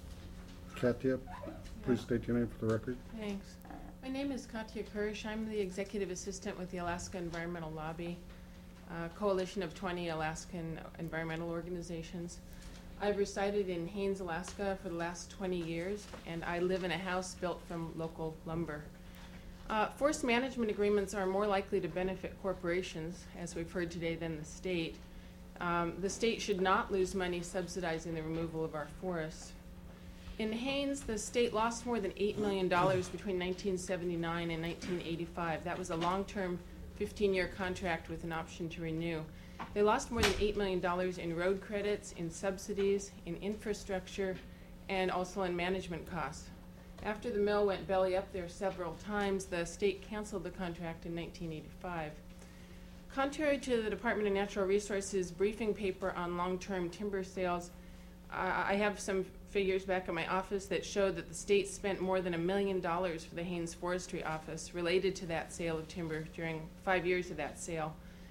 Katya, please state your name for the record. Thanks. My name is Katya Kirsch. I'm the executive assistant with the Alaska Environmental Lobby, a coalition of twenty Alaskan environmental organizations. I've resided in Haines, Alaska for the last twenty years, and I live in a house built from local lumber. Uh, forest management agreements are more likely to benefit corporations, as we've heard today, than the state. Um, the state should not lose money subsidizing the removal of our forests. In Haines, the state lost more than eight million dollars between nineteen seventy-nine and nineteen eighty-five. That was a long-term fifteen-year contract with an option to renew. They lost more than eight million dollars in road credits, in subsidies, in infrastructure, and also in management costs. After the mill went belly up there several times, the state canceled the contract in nineteen eighty-five. Contrary to the Department of Natural Resources briefing paper on long-term timber sales, uh, I have some figures back in my office that show that the state spent more than a million dollars for the Haines Forestry Office related to that sale of timber during five years of that sale.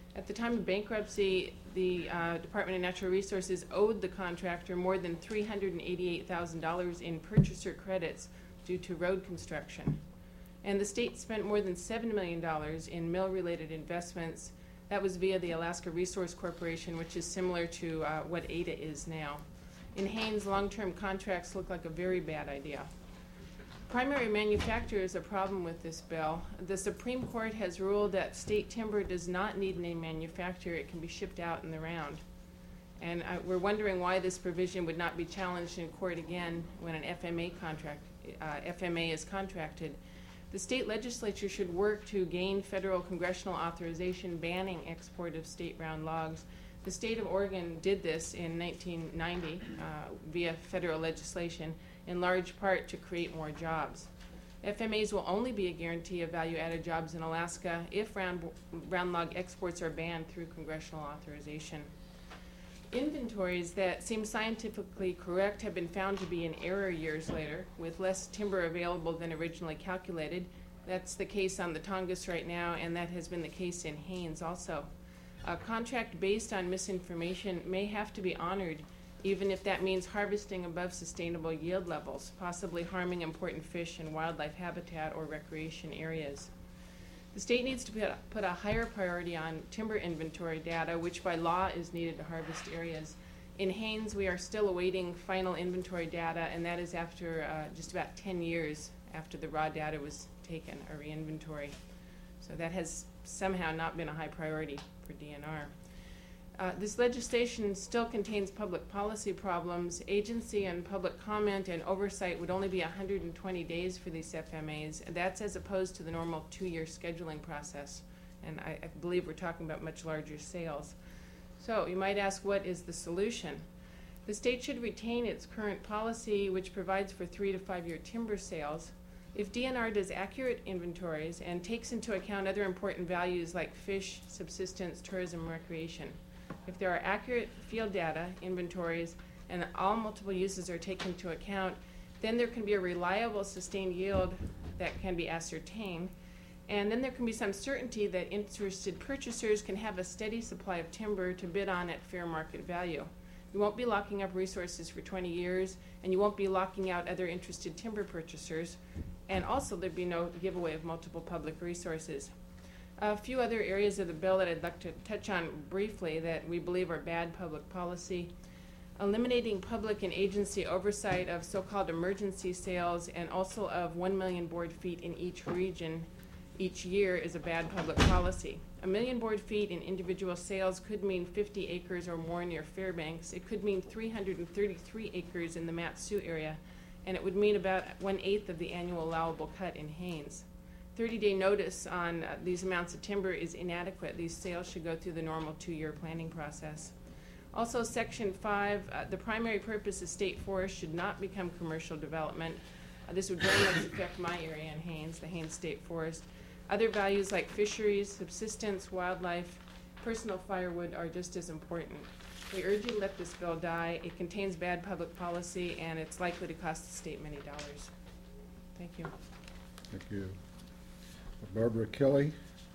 At the time of bankruptcy, the uh, Department of Natural Resources owed the contractor more than three hundred eighty-eight thousand dollars in purchaser credits due to road construction. And the state spent more than seven million dollars in mill-related investments. That was via the Alaska Resource Corporation, which is similar to uh, what A D A is now. In Haines, long-term contracts look like a very bad idea. Primary manufacturer is a problem with this bill. The Supreme Court has ruled that state timber does not need a name manufacturer. It can be shipped out in the round. And uh, we're wondering why this provision would not be challenged in court again when an F M A contract, uh, F M A is contracted. The state legislature should work to gain federal congressional authorization banning export of state round logs. The state of Oregon did this in nineteen ninety uh, via federal legislation, in large part to create more jobs. F M As will only be a guarantee of value-added jobs in Alaska if round, round log exports are banned through congressional authorization. Inventories that seem scientifically correct have been found to be in error years later, with less timber available than originally calculated. That's the case on the Tongass right now, and that has been the case in Haines also. A contract based on misinformation may have to be honored, even if that means harvesting above sustainable yield levels, possibly harming important fish and wildlife habitat or recreation areas. The state needs to put, put a higher priority on timber inventory data, which by law is needed to harvest areas. In Haines, we are still awaiting final inventory data, and that is after uh, just about ten years after the raw data was taken, a re-inventory. So that has somehow not been a high priority for D N R. Uh, this legislation still contains public policy problems. Agency and public comment and oversight would only be one hundred twenty days for these F M As. That's as opposed to the normal two-year scheduling process. And I, I believe we're talking about much larger sales. So you might ask, what is the solution? The state should retain its current policy, which provides for three to five-year timber sales. If D N R does accurate inventories and takes into account other important values like fish, subsistence, tourism, recreation, if there are accurate field data, inventories, and all multiple uses are taken into account, then there can be a reliable, sustained yield that can be ascertained. And then there can be some certainty that interested purchasers can have a steady supply of timber to bid on at fair market value. You won't be locking up resources for twenty years, and you won't be locking out other interested timber purchasers. And also, there'd be no giveaway of multiple public resources. A few other areas of the bill that I'd like to touch on briefly that we believe are bad public policy. Eliminating public and agency oversight of so-called emergency sales and also of one million board feet in each region each year is a bad public policy. A million board feet in individual sales could mean fifty acres or more near Fairbanks. It could mean three hundred thirty-three acres in the Mat-Su area, and it would mean about one-eighth of the annual allowable cut in Haines. thirty-day notice on uh, these amounts of timber is inadequate. These sales should go through the normal two-year planning process. Also, Section five, uh, the primary purpose of state forest should not become commercial development. Uh, this would very much affect my area in Haines, the Haines State Forest. Other values like fisheries, subsistence, wildlife, personal firewood are just as important. We urge you to let this bill die. It contains bad public policy, and it's likely to cost the state many dollars. Thank you. Thank you. Barbara Kelly.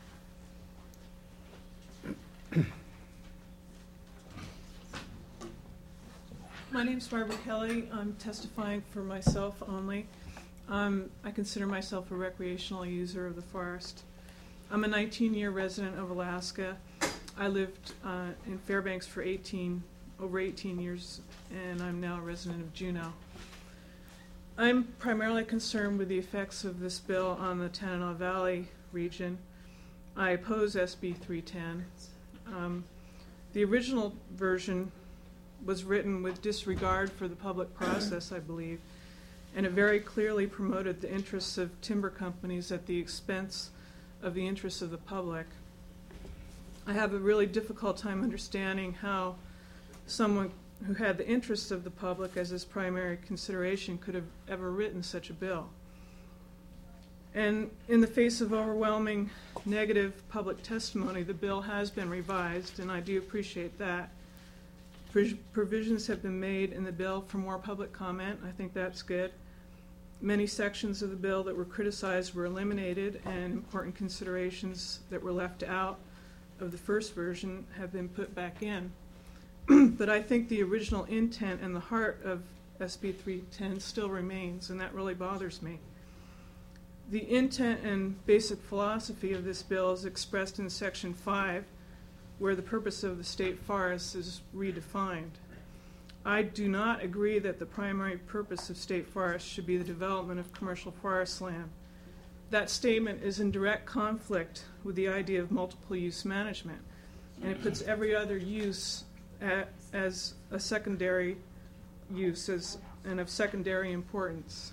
My name's Barbara Kelly. I'm testifying for myself only. Um, I consider myself a recreational user of the forest. I'm a nineteen-year resident of Alaska. I lived uh, in Fairbanks for eighteen, over eighteen years, and I'm now a resident of Juneau. I'm primarily concerned with the effects of this bill on the Tanana Valley region. I oppose S B three ten. Um, the original version was written with disregard for the public process, I believe, and it very clearly promoted the interests of timber companies at the expense of the interests of the public. I have a really difficult time understanding how someone who had the interests of the public as his primary consideration could have ever written such a bill. And in the face of overwhelming negative public testimony, the bill has been revised, and I do appreciate that. Provisions have been made in the bill for more public comment. I think that's good. Many sections of the bill that were criticized were eliminated, and important considerations that were left out of the first version have been put back in. But I think the original intent and the heart of S B three ten still remains, and that really bothers me. The intent and basic philosophy of this bill is expressed in Section five, where the purpose of the state forest is redefined. I do not agree that the primary purpose of state forests should be the development of commercial forest land. That statement is in direct conflict with the idea of multiple use management, and it puts every other use at, as a secondary use as, and of secondary importance.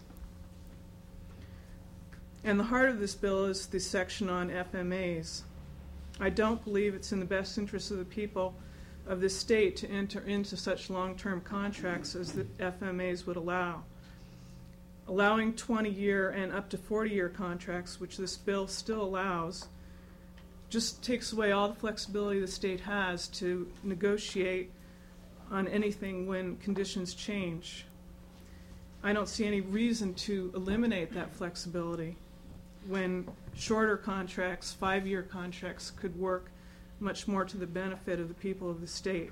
And the heart of this bill is the section on F M As. I don't believe it's in the best interest of the people of this state to enter into such long-term contracts as the F M As would allow. Allowing twenty-year and up to forty-year contracts, which this bill still allows, just takes away all the flexibility the state has to negotiate on anything when conditions change. I don't see any reason to eliminate that flexibility when shorter contracts, five-year contracts, could work much more to the benefit of the people of the state.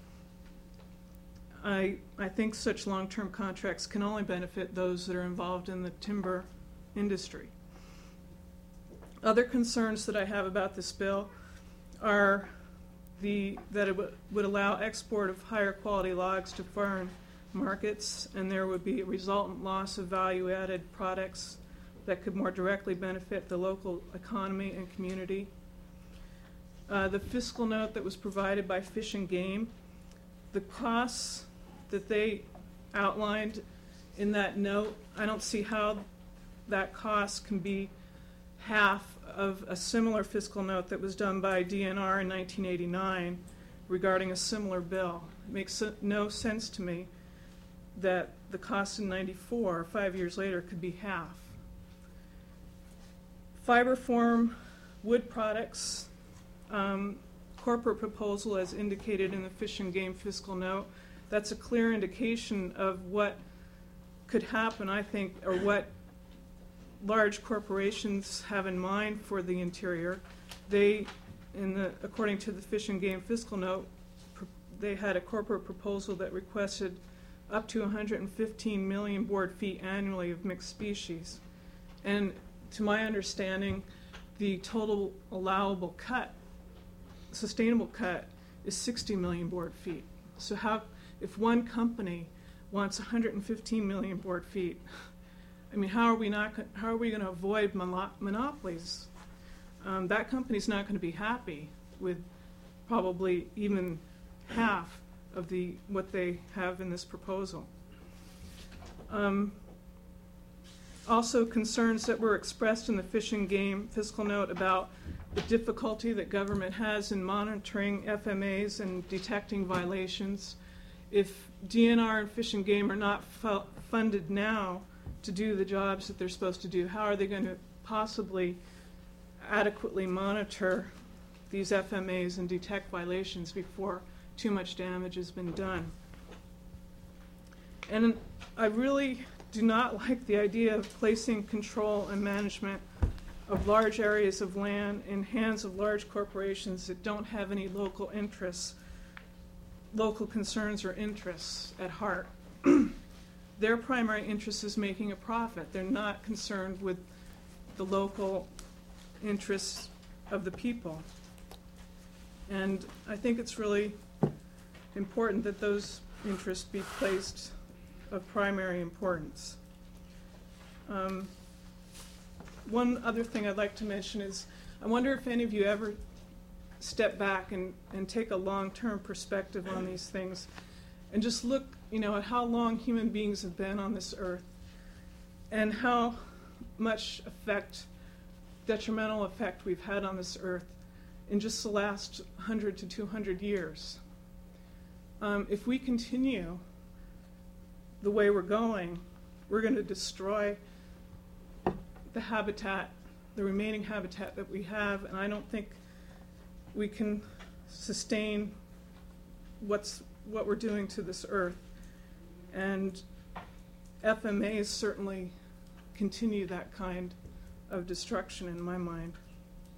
I, I think such long-term contracts can only benefit those that are involved in the timber industry. Other concerns that I have about this bill are the, that it w- would allow export of higher quality logs to foreign markets, and there would be a resultant loss of value-added products that could more directly benefit the local economy and community. Uh, the fiscal note that was provided by Fish and Game, the costs that they outlined in that note, I don't see how that cost can be half of a similar fiscal note that was done by D N R in nineteen eighty-nine regarding a similar bill. It makes no sense to me that the cost in ninety-four, five years later, could be half. Fiberform wood products, um, corporate proposal as indicated in the Fish and Game fiscal note, that's a clear indication of what could happen, I think, or what large corporations have in mind for the interior. They, in the, according to the Fish and Game fiscal note, pr- they had a corporate proposal that requested up to one hundred fifteen million board feet annually of mixed species. And to my understanding, the total allowable cut, sustainable cut, is sixty million board feet. So how, if one company wants one hundred fifteen million board feet, I mean, how are we not? How are we going to avoid mono- monopolies? Um, that company's not going to be happy with probably even half of the what they have in this proposal. Um, also, concerns that were expressed in the Fish and Game fiscal note about the difficulty that government has in monitoring F M As and detecting violations. If D N R and Fish and Game are not fu- funded now to do the jobs that they're supposed to do, how are they going to possibly adequately monitor these F M As and detect violations before too much damage has been done? And I really do not like the idea of placing control and management of large areas of land in hands of large corporations that don't have any local interests, local concerns or interests at heart. Their primary interest is making a profit. They're not concerned with the local interests of the people. And I think it's really important that those interests be placed of primary importance. Um, one other thing I'd like to mention is, I wonder if any of you ever step back and, and take a long-term perspective on these things and just look, you know, at how long human beings have been on this earth and how much effect, detrimental effect we've had on this earth in just the last one hundred to two hundred years. Um, if we continue the way we're going, we're going to destroy the habitat, the remaining habitat that we have, and I don't think we can sustain what's what we're doing to this earth. And F M As certainly continue that kind of destruction in my mind.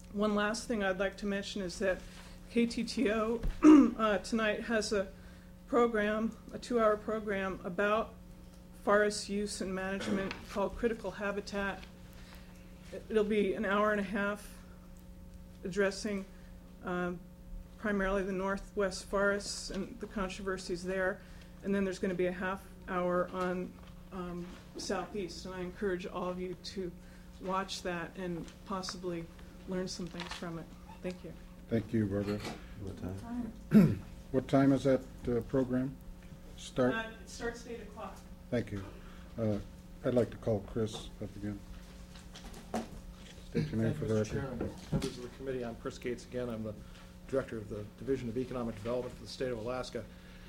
One last thing I'd like to mention is that K T T O uh, tonight has a program, a two-hour program about forest use and management called Critical Habitat. It'll be an hour and a half addressing um, primarily the northwest forests and the controversies there, and then there's going to be a half hour on um, southeast, and I encourage all of you to watch that and possibly learn some things from it. Thank you. Thank you, Barbara. What time? What time is that uh, program start? Uh, it starts at eight o'clock. Thank you. Uh, I'd like to call Chris up again. State your name Thank for you, the Mister record. Chairman, members of the committee. I'm Chris Gates again. I'm the Director of the Division of Economic Development for the state of Alaska.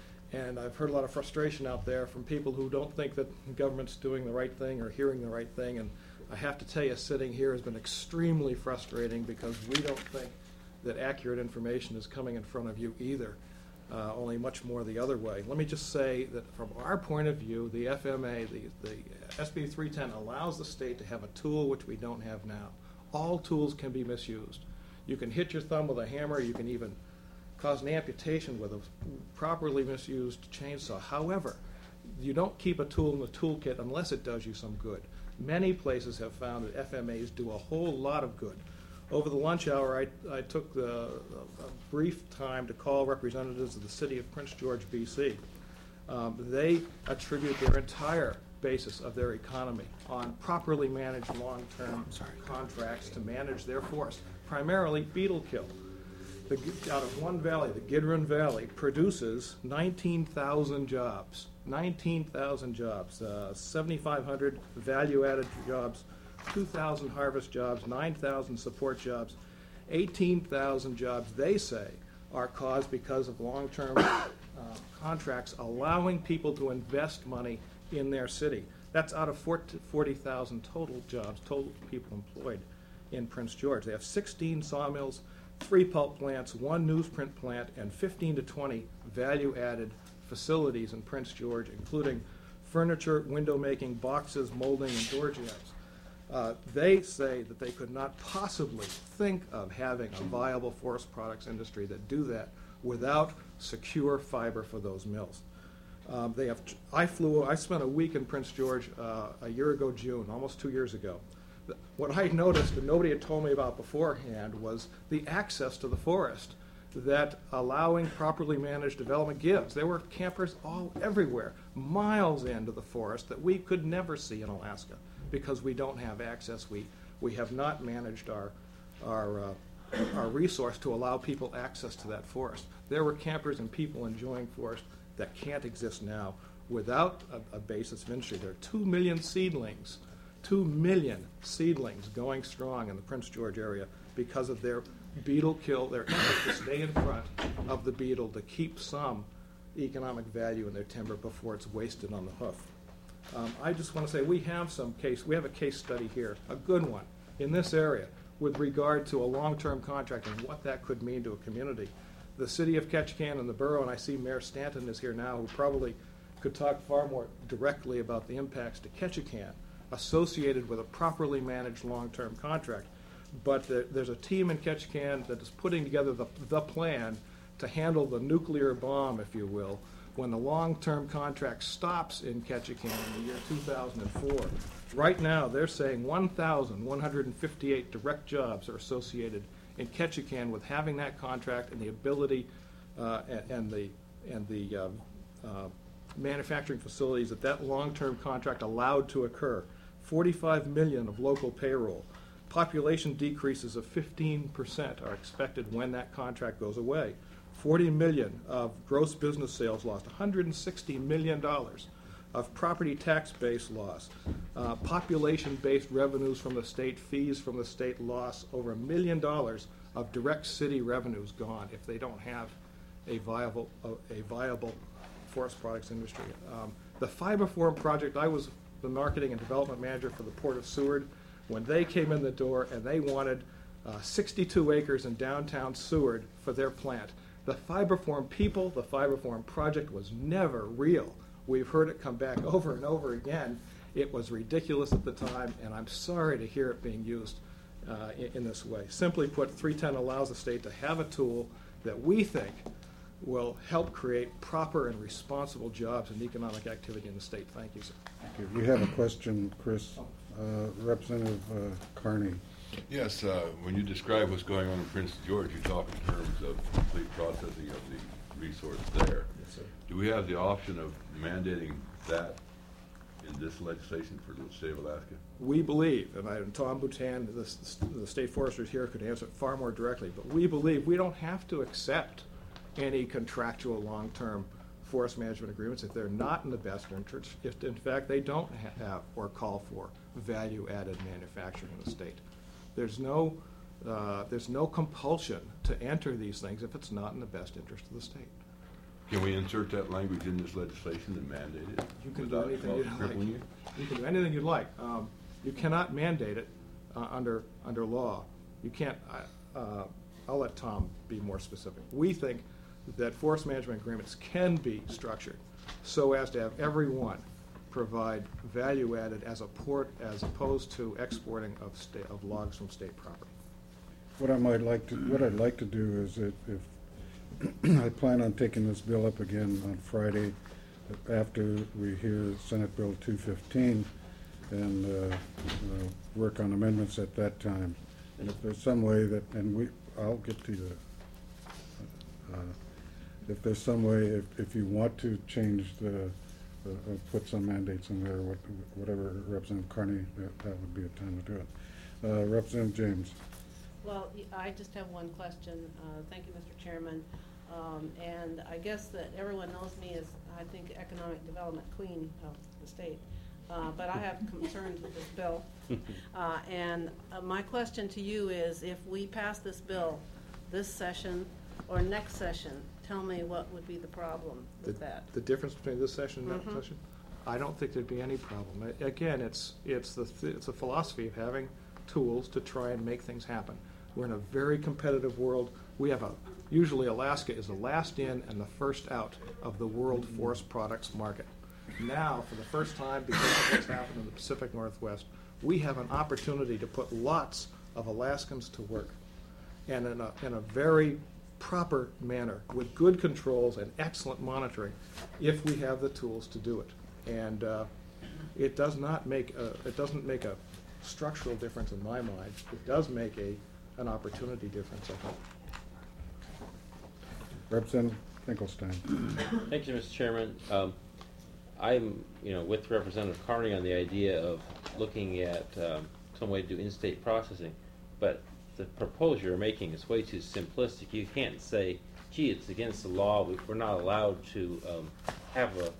And I've heard a lot of frustration out there from people who don't think that the government's doing the right thing or hearing the right thing. And I have to tell you, sitting here has been extremely frustrating because we don't think that accurate information is coming in front of you either, uh, only much more the other way. Let me just say that from our point of view, the F M A, the, the S B three ten allows the state to have a tool which we don't have now. All tools can be misused. You can hit your thumb with a hammer, you can even cause an amputation with a properly misused chainsaw. However, you don't keep a tool in the toolkit unless it does you some good. Many places have found that F M As do a whole lot of good. Over the lunch hour, I, I took the, a, a brief time to call representatives of the city of Prince George, B C. Um, they attribute their entire basis of their economy on properly managed long-term contracts to manage their forest, primarily beetle kill. The, out of one valley, the Gidron Valley, produces nineteen thousand jobs. nineteen thousand jobs, uh, seventy-five hundred value-added jobs, two thousand harvest jobs, nine thousand support jobs, eighteen thousand jobs, they say, are caused because of long-term uh, contracts allowing people to invest money in their city. That's out of forty thousand total jobs, total people employed in Prince George. They have sixteen sawmills, three pulp plants, one newsprint plant, and fifteen to twenty value-added facilities in Prince George, including furniture, window making, boxes, molding, and door jams. Uh, they say that they could not possibly think of having a viable forest products industry that do that without secure fiber for those mills. Um, they have. I flew. I spent a week in Prince George uh, a year ago, June, almost two years ago. What I noticed, and nobody had told me about beforehand, was the access to the forest that allowing properly managed development gives. There were campers all everywhere, miles into the forest that we could never see in Alaska because we don't have access. We we have not managed our our uh, our resource to allow people access to that forest. There were campers and people enjoying forest that can't exist now without a, a basis of industry. There are two million seedlings, two million seedlings going strong in the Prince George area because of their beetle kill, their effort to stay in front of the beetle to keep some economic value in their timber before it's wasted on the hoof. Um, I just want to say we have some case, we have a case study here, a good one, in this area with regard to a long-term contract and what that could mean to a community. The city of Ketchikan and the borough, and I see Mayor Stanton is here now, who probably could talk far more directly about the impacts to Ketchikan associated with a properly managed long-term contract. But the, there's a team in Ketchikan that is putting together the, the plan to handle the nuclear bomb, if you will, when the long-term contract stops in Ketchikan in the year two thousand four. Right now, they're saying one thousand one hundred fifty-eight direct jobs are associated in Ketchikan with having that contract and the ability uh, and, and the and the uh, uh, manufacturing facilities that that long-term contract allowed to occur. forty-five million of local payroll. Population decreases of fifteen percent are expected when that contract goes away. forty million of gross business sales lost, one hundred sixty million dollars of property tax base loss, uh, population-based revenues from the state, fees from the state loss, over a million dollars of direct city revenues gone if they don't have a viable uh, a viable forest products industry. Um, the FiberForm project, I was the marketing and development manager for the Port of Seward when they came in the door and they wanted uh, sixty-two acres in downtown Seward for their plant. The FiberForm people, the FiberForm project was never real. We've heard it come back over and over again. It was ridiculous at the time, and I'm sorry to hear it being used uh, in, in this way. Simply put, three ten allows the state to have a tool that we think will help create proper and responsible jobs and economic activity in the state. Thank you, sir. Okay, we have a question, Chris. Uh, Representative uh, Carney. Yes, uh, when you describe what's going on in Prince George, you talk in terms of complete processing of the resource there. Yes, sir. Do we have the option of mandating that in this legislation for the state of Alaska? We believe, and, I, and Tom Boutin, the, the state foresters here, could answer it far more directly, but we believe we don't have to accept any contractual long-term forest management agreements if they're not in the best interest, if in fact they don't ha have or call for value-added manufacturing in the state. There's no, uh, there's no compulsion to enter these things if it's not in the best interest of the state. Can we insert that language in this legislation and mandate it? You can do without anything you'd crippling like. you? You can do anything you'd like. Um, you cannot mandate it uh, under under law. You can't. Uh, I'll let Tom be more specific. We think that forest management agreements can be structured so as to have everyone provide value added as a port, as opposed to exporting of state of logs from state property. What I might like to, what I'd like to do is if, if I plan on taking this bill up again on Friday after we hear Senate Bill two fifteen and uh, uh, work on amendments at that time. And if there's some way that, and we, I'll get to you. Uh, if there's some way, if, if you want to change the, uh, uh, put some mandates in there, what, whatever Representative Carney, that, that would be a time to do it. Uh, Representative James. Well, I just have one question. Uh, thank you, Mister Chairman. Um, and I guess that everyone knows me as, I think, economic development queen of the state. Uh, but I have concerns with this bill. Uh, and uh, my question to you is, if we pass this bill this session or next session, tell me what would be the problem with the, that. The difference between this session and Mm-hmm. that session? I don't think there'd be any problem. I, again, it's it's the th it's a philosophy of having tools to try and make things happen. We're in a very competitive world. We have a usually Alaska is the last in and the first out of the world forest products market. Now, for the first time, because of what's happened in the Pacific Northwest, we have an opportunity to put lots of Alaskans to work, and in a, in a very proper manner, with good controls and excellent monitoring, if we have the tools to do it. And uh, it does not make a, it doesn't make a structural difference in my mind. It does make a an opportunity difference, I hope. Representative Finkelstein. Thank you, Mister Chairman. Um, I'm, you know, with Representative Carney on the idea of looking at um, some way to do in-state processing, but the proposal you're making is way too simplistic. You can't say, gee, it's against the law. We, we're not allowed to um, have a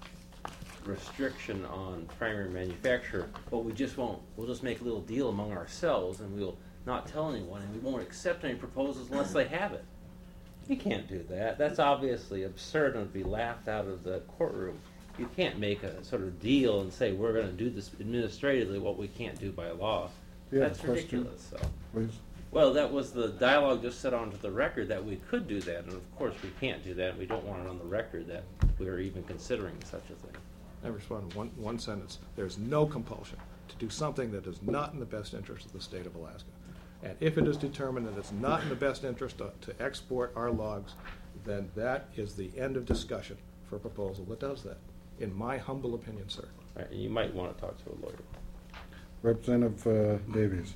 restriction on primary manufacturer, but we just won't. We'll just make a little deal among ourselves, and we'll not tell anyone, and we won't accept any proposals unless they have it. You can't do that. That's obviously absurd and would be laughed out of the courtroom. You can't make a sort of deal and say we're going to do this administratively what we can't do by law. Yeah, That's ridiculous. So. Please. Well, that was the dialogue just set onto the record that we could do that, and of course we can't do that. We don't want it on the record that we're even considering such a thing. I respond in one, one sentence. There's no compulsion to do something that is not in the best interest of the state of Alaska. And if it is determined that it's not in the best interest to, to export our logs, then that is the end of discussion for a proposal that does that, in my humble opinion, sir. Right, and you might want to talk to a lawyer. Representative uh, Davies.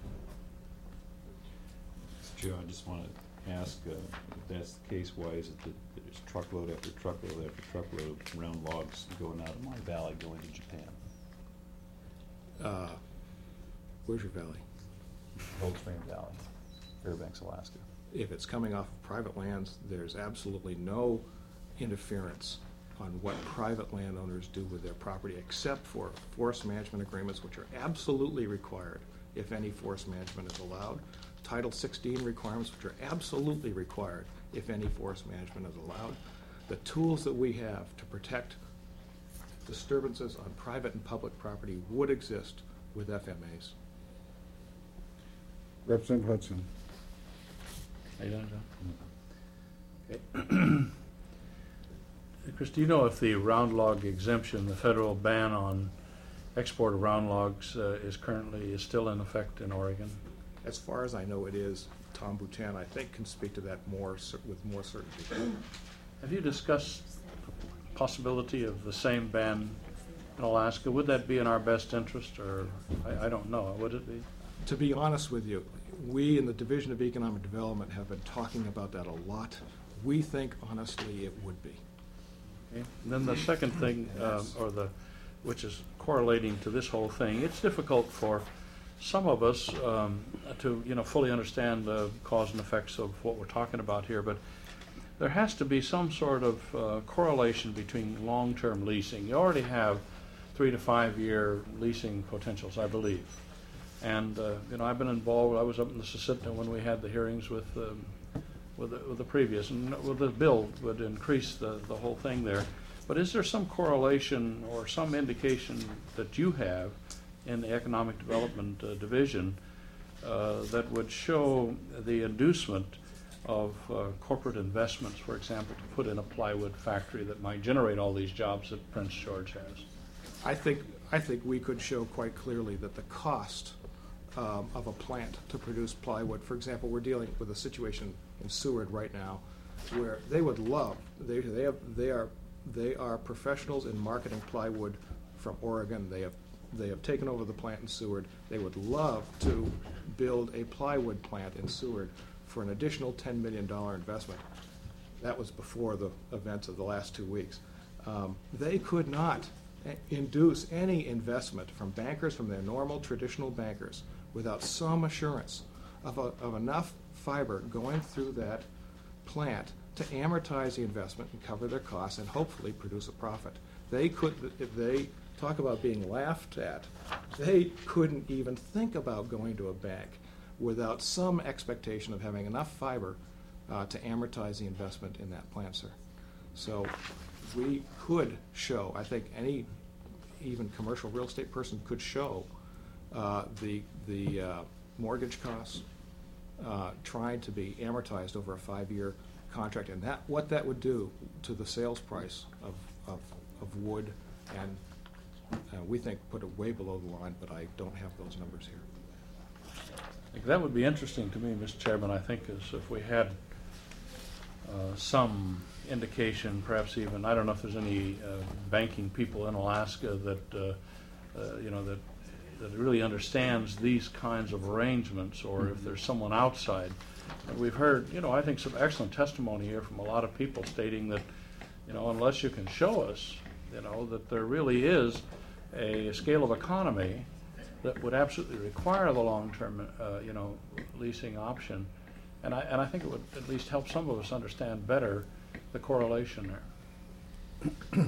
Mister Chair, I just want to ask, uh, if that's the case, why is it that there's truckload after truckload after truckload of round logs going out of my valley going to Japan? Uh, where's your valley? Old Spring Valley, Fairbanks, Alaska. If it's coming off of private lands, there's absolutely no interference on what private landowners do with their property, except for forest management agreements, which are absolutely required if any forest management is allowed. Title sixteen requirements, which are absolutely required if any forest management is allowed. The tools that we have to protect disturbances on private and public property would exist with F M As. Representative Hudson. How you doing, John? Okay. Chris, do you know if the round log exemption, the federal ban on export of round logs, uh, is currently is still in effect in Oregon? As far as I know, it is. Tom Boutin, I think, can speak to that more cer- with more certainty. Have you discussed the possibility of the same ban in Alaska? Would that be in our best interest, or I, I don't know, would it be? To be honest with you, we in the Division of Economic Development have been talking about that a lot. We think, honestly, it would be. Okay. And then the second thing, uh, or the, which is correlating to this whole thing, it's difficult for some of us um, to, you know, fully understand the cause and effects of what we're talking about here, but there has to be some sort of uh, correlation between long-term leasing. You already have three to five-year leasing potentials, I believe. And, uh, you know, I've been involved, I was up in the Susitna when we had the hearings with, um, with, the, with the previous, and with the bill would increase the, the whole thing there. But is there some correlation or some indication that you have in the Economic Development uh, Division uh, that would show the inducement of uh, corporate investments, for example, to put in a plywood factory that might generate all these jobs that Prince George has? I think, I think we could show quite clearly that the cost um, of a plant to produce plywood, for example, we're dealing with a situation in Seward right now where they would love, they, they, have, they, are, they are professionals in marketing plywood from Oregon. They have They have taken over the plant in Seward. They would love to build a plywood plant in Seward for an additional ten million dollars investment. That was before the events of the last two weeks. Um, they could not a- induce any investment from bankers, from their normal traditional bankers, without some assurance of, a, of enough fiber going through that plant to amortize the investment and cover their costs and hopefully produce a profit. They could, if they talk about being laughed at, they couldn't even think about going to a bank without some expectation of having enough fiber uh, to amortize the investment in that plant, sir. So we could show, I think any even commercial real estate person could show uh, the, the uh, mortgage costs uh, trying to be amortized over a five-year contract, and that what that would do to the sales price of, of, of wood, and Uh, we think put it way below the line, but I don't have those numbers here. That would be interesting to me, Mister Chairman, I think, is if we had uh, some indication, perhaps even, I don't know if there's any uh, banking people in Alaska that, uh, uh, you know, that, that really understands these kinds of arrangements, or mm-hmm. if there's someone outside. And we've heard, you know, I think some excellent testimony here from a lot of people stating that, you know, unless you can show us, you know, that there really is a scale of economy that would absolutely require the long-term, uh, you know, leasing option, and I and I think it would at least help some of us understand better the correlation there.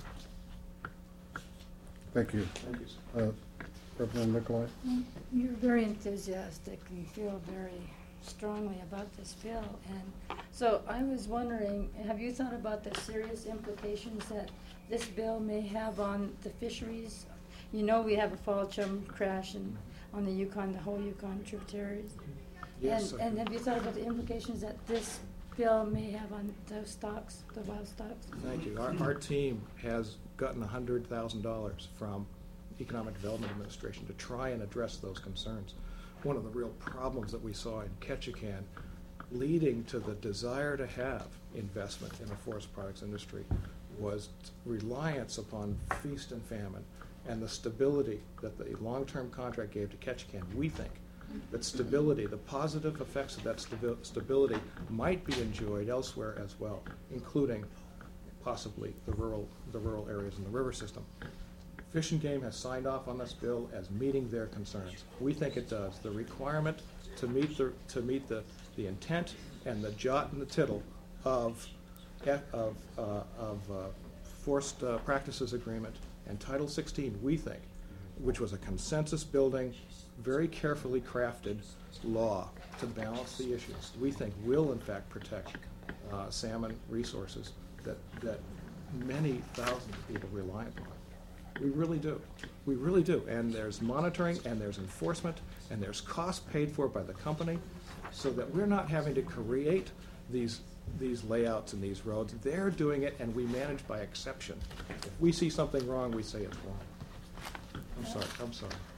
Thank you. Thank you, sir. Uh, Representative Nicolai? You're very enthusiastic and feel very strongly about this bill, and so I was wondering, have you thought about the serious implications that this bill may have on the fisheries? You know, we have a fall chum crash in, on the Yukon, the whole Yukon tributaries. Yes, and, and have you thought about the implications that this bill may have on those stocks, the wild stocks? Thank you. Our, our team has gotten one hundred thousand dollars from Economic Development Administration to try and address those concerns. One of the real problems that we saw in Ketchikan, leading to the desire to have investment in the forest products industry, was reliance upon feast and famine, and the stability that the long-term contract gave to Ketchikan. We think that stability, the positive effects of that stabi- stability might be enjoyed elsewhere as well, including possibly the rural, the rural areas in the river system. Fish and Game has signed off on this bill as meeting their concerns. We think it does. The requirement to meet the to meet the, the intent and the jot and the tittle of of uh, of uh, Forced uh, Practices Agreement and Title sixteen, we think, which was a consensus-building, very carefully crafted law to balance the issues, we think will in fact protect uh, salmon resources that that many thousands of people rely upon. We really do. We really do. And there's monitoring, and there's enforcement, and there's costs paid for by the company, so that we're not having to create these these layouts and these roads. They're doing it, and we manage by exception. If we see something wrong, we say it's wrong. I'm sorry. I'm sorry.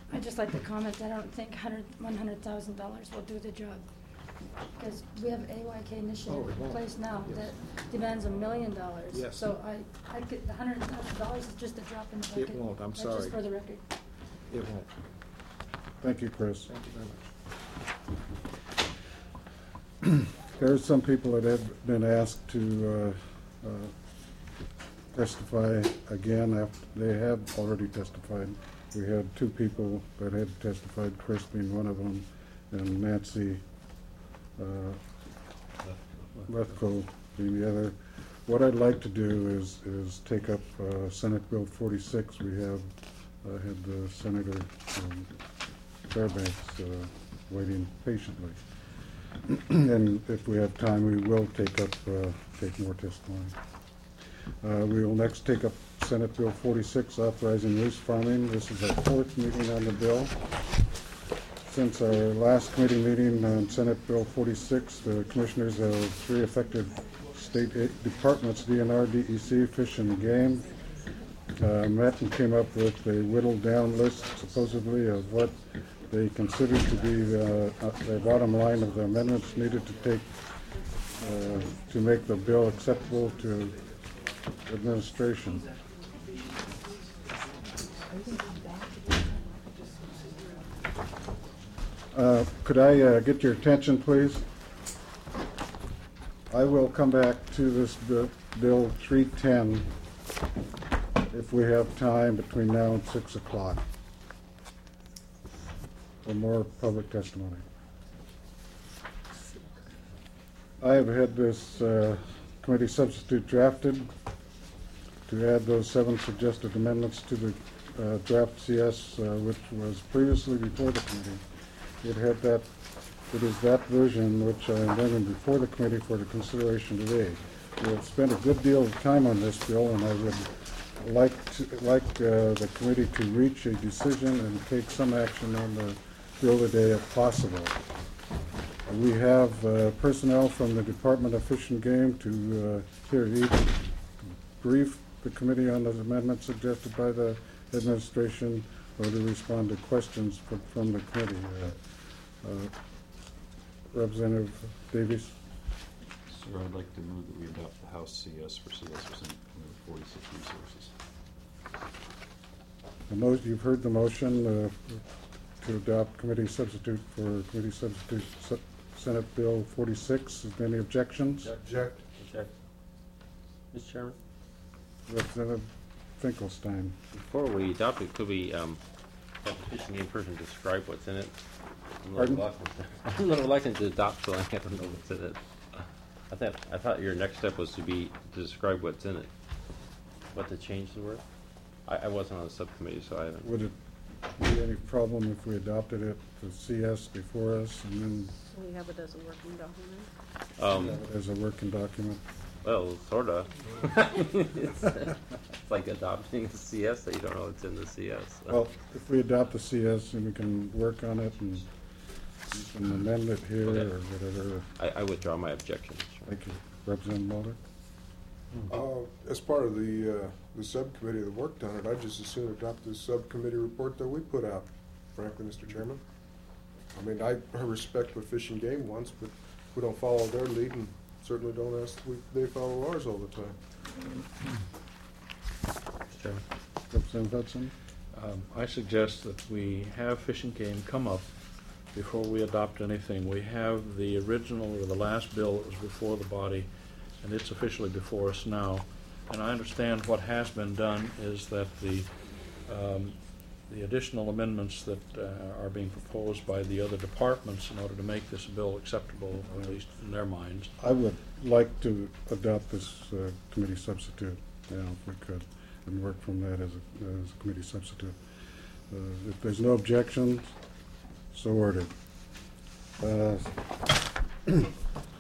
I'd just like to comment that I don't think hundred, one hundred thousand dollars will do the job. Because we have A Y K Oh, initiative it in won't. place now Yes. that demands a million dollars. Yes. So I, I could, the hundred thousand dollars is just a drop in the bucket. It won't, I'm That's sorry. just for the record. It won't. Thank you, Chris. Thank you very much. There's some people that have been asked to uh, uh, testify again after they have already testified. We had two people that had testified, Chris being one of them, and Nancy uh, Lethko being the other. What I'd like to do is, is take up uh, Senate Bill forty-six. We have uh, had the Senator from Fairbanks uh, waiting patiently. And if we have time, we will take up, uh, take more testimony. Uh, we will next take up Senate Bill forty-six, authorizing loose farming. This is our fourth meeting on the bill. Since our last committee meeting on Senate Bill forty-six, the commissioners of three affected state departments, D N R, D E C, Fish and Game, uh, met and came up with a whittled down list supposedly of what they considered to be the, uh, the bottom line of the amendments needed to take uh, to make the bill acceptable to administration. Uh, could I uh, get your attention, please? I will come back to this bill, Bill three ten if we have time between now and six o'clock for more public testimony. I have had this uh, committee substitute drafted to add those seven suggested amendments to the uh, draft C S, uh, which was previously before the committee. It had that, it is that version which I am bringing before the committee for the consideration today. We have spent a good deal of time on this bill, and I would like to, like uh, the committee to reach a decision and take some action on the bill today if possible. We have uh, personnel from the Department of Fish and Game to uh, hear each brief the committee on the amendments suggested by the administration or to respond to questions from, from the committee. Uh, uh, Representative Davies. Sir, I'd like to move that we adopt the House C S for C S for Senate forty-six resources. The mo- you've heard the motion uh, to adopt committee substitute for committee substitute Se- Senate Bill forty-six. Is there any objections? Object. Object. Mister Chairman? Representative Finkelstein. Before we adopt it, could we um, have the Fish and Game person describe what's in it? I'm a little Pardon? reluctant- I'm a little reluctant to adopt, so I have to know what's in it. I thought, I thought your next step was to be, to describe what's in it, what the changes were. I, I wasn't on the subcommittee, so I haven't. Would it be any problem if we adopted it, the C S before us, and then So we have it as a working document? Um, have it as a working document? Well, sorta. It's uh, it's like adopting a C S that you don't know what's in the C S. Well, if we adopt the C S, then we can work on it and you can amend it here Okay. or whatever. I, I withdraw my objection. Thank you. Representative Mulder? Uh, As part of the, uh, the subcommittee that worked on it, I'd just as soon adopt the subcommittee report that we put out, frankly, Mister Chairman. I mean, I I respect what Fish and Game wants, but we don't follow their lead and certainly don't ask that we, they follow ours all the time. Mister Chairman. Representative Hudson? Um, I suggest that we have Fish and Game come up before we adopt anything. We have the original or the last bill that was before the body, and it's officially before us now. And I understand what has been done is that the um, the additional amendments that uh, are being proposed by the other departments in order to make this bill acceptable, at least in their minds. I would like to adopt this uh, committee substitute, yeah, if we could, and work from that as a, as a committee substitute. Uh, If there's no objections, so ordered. Uh,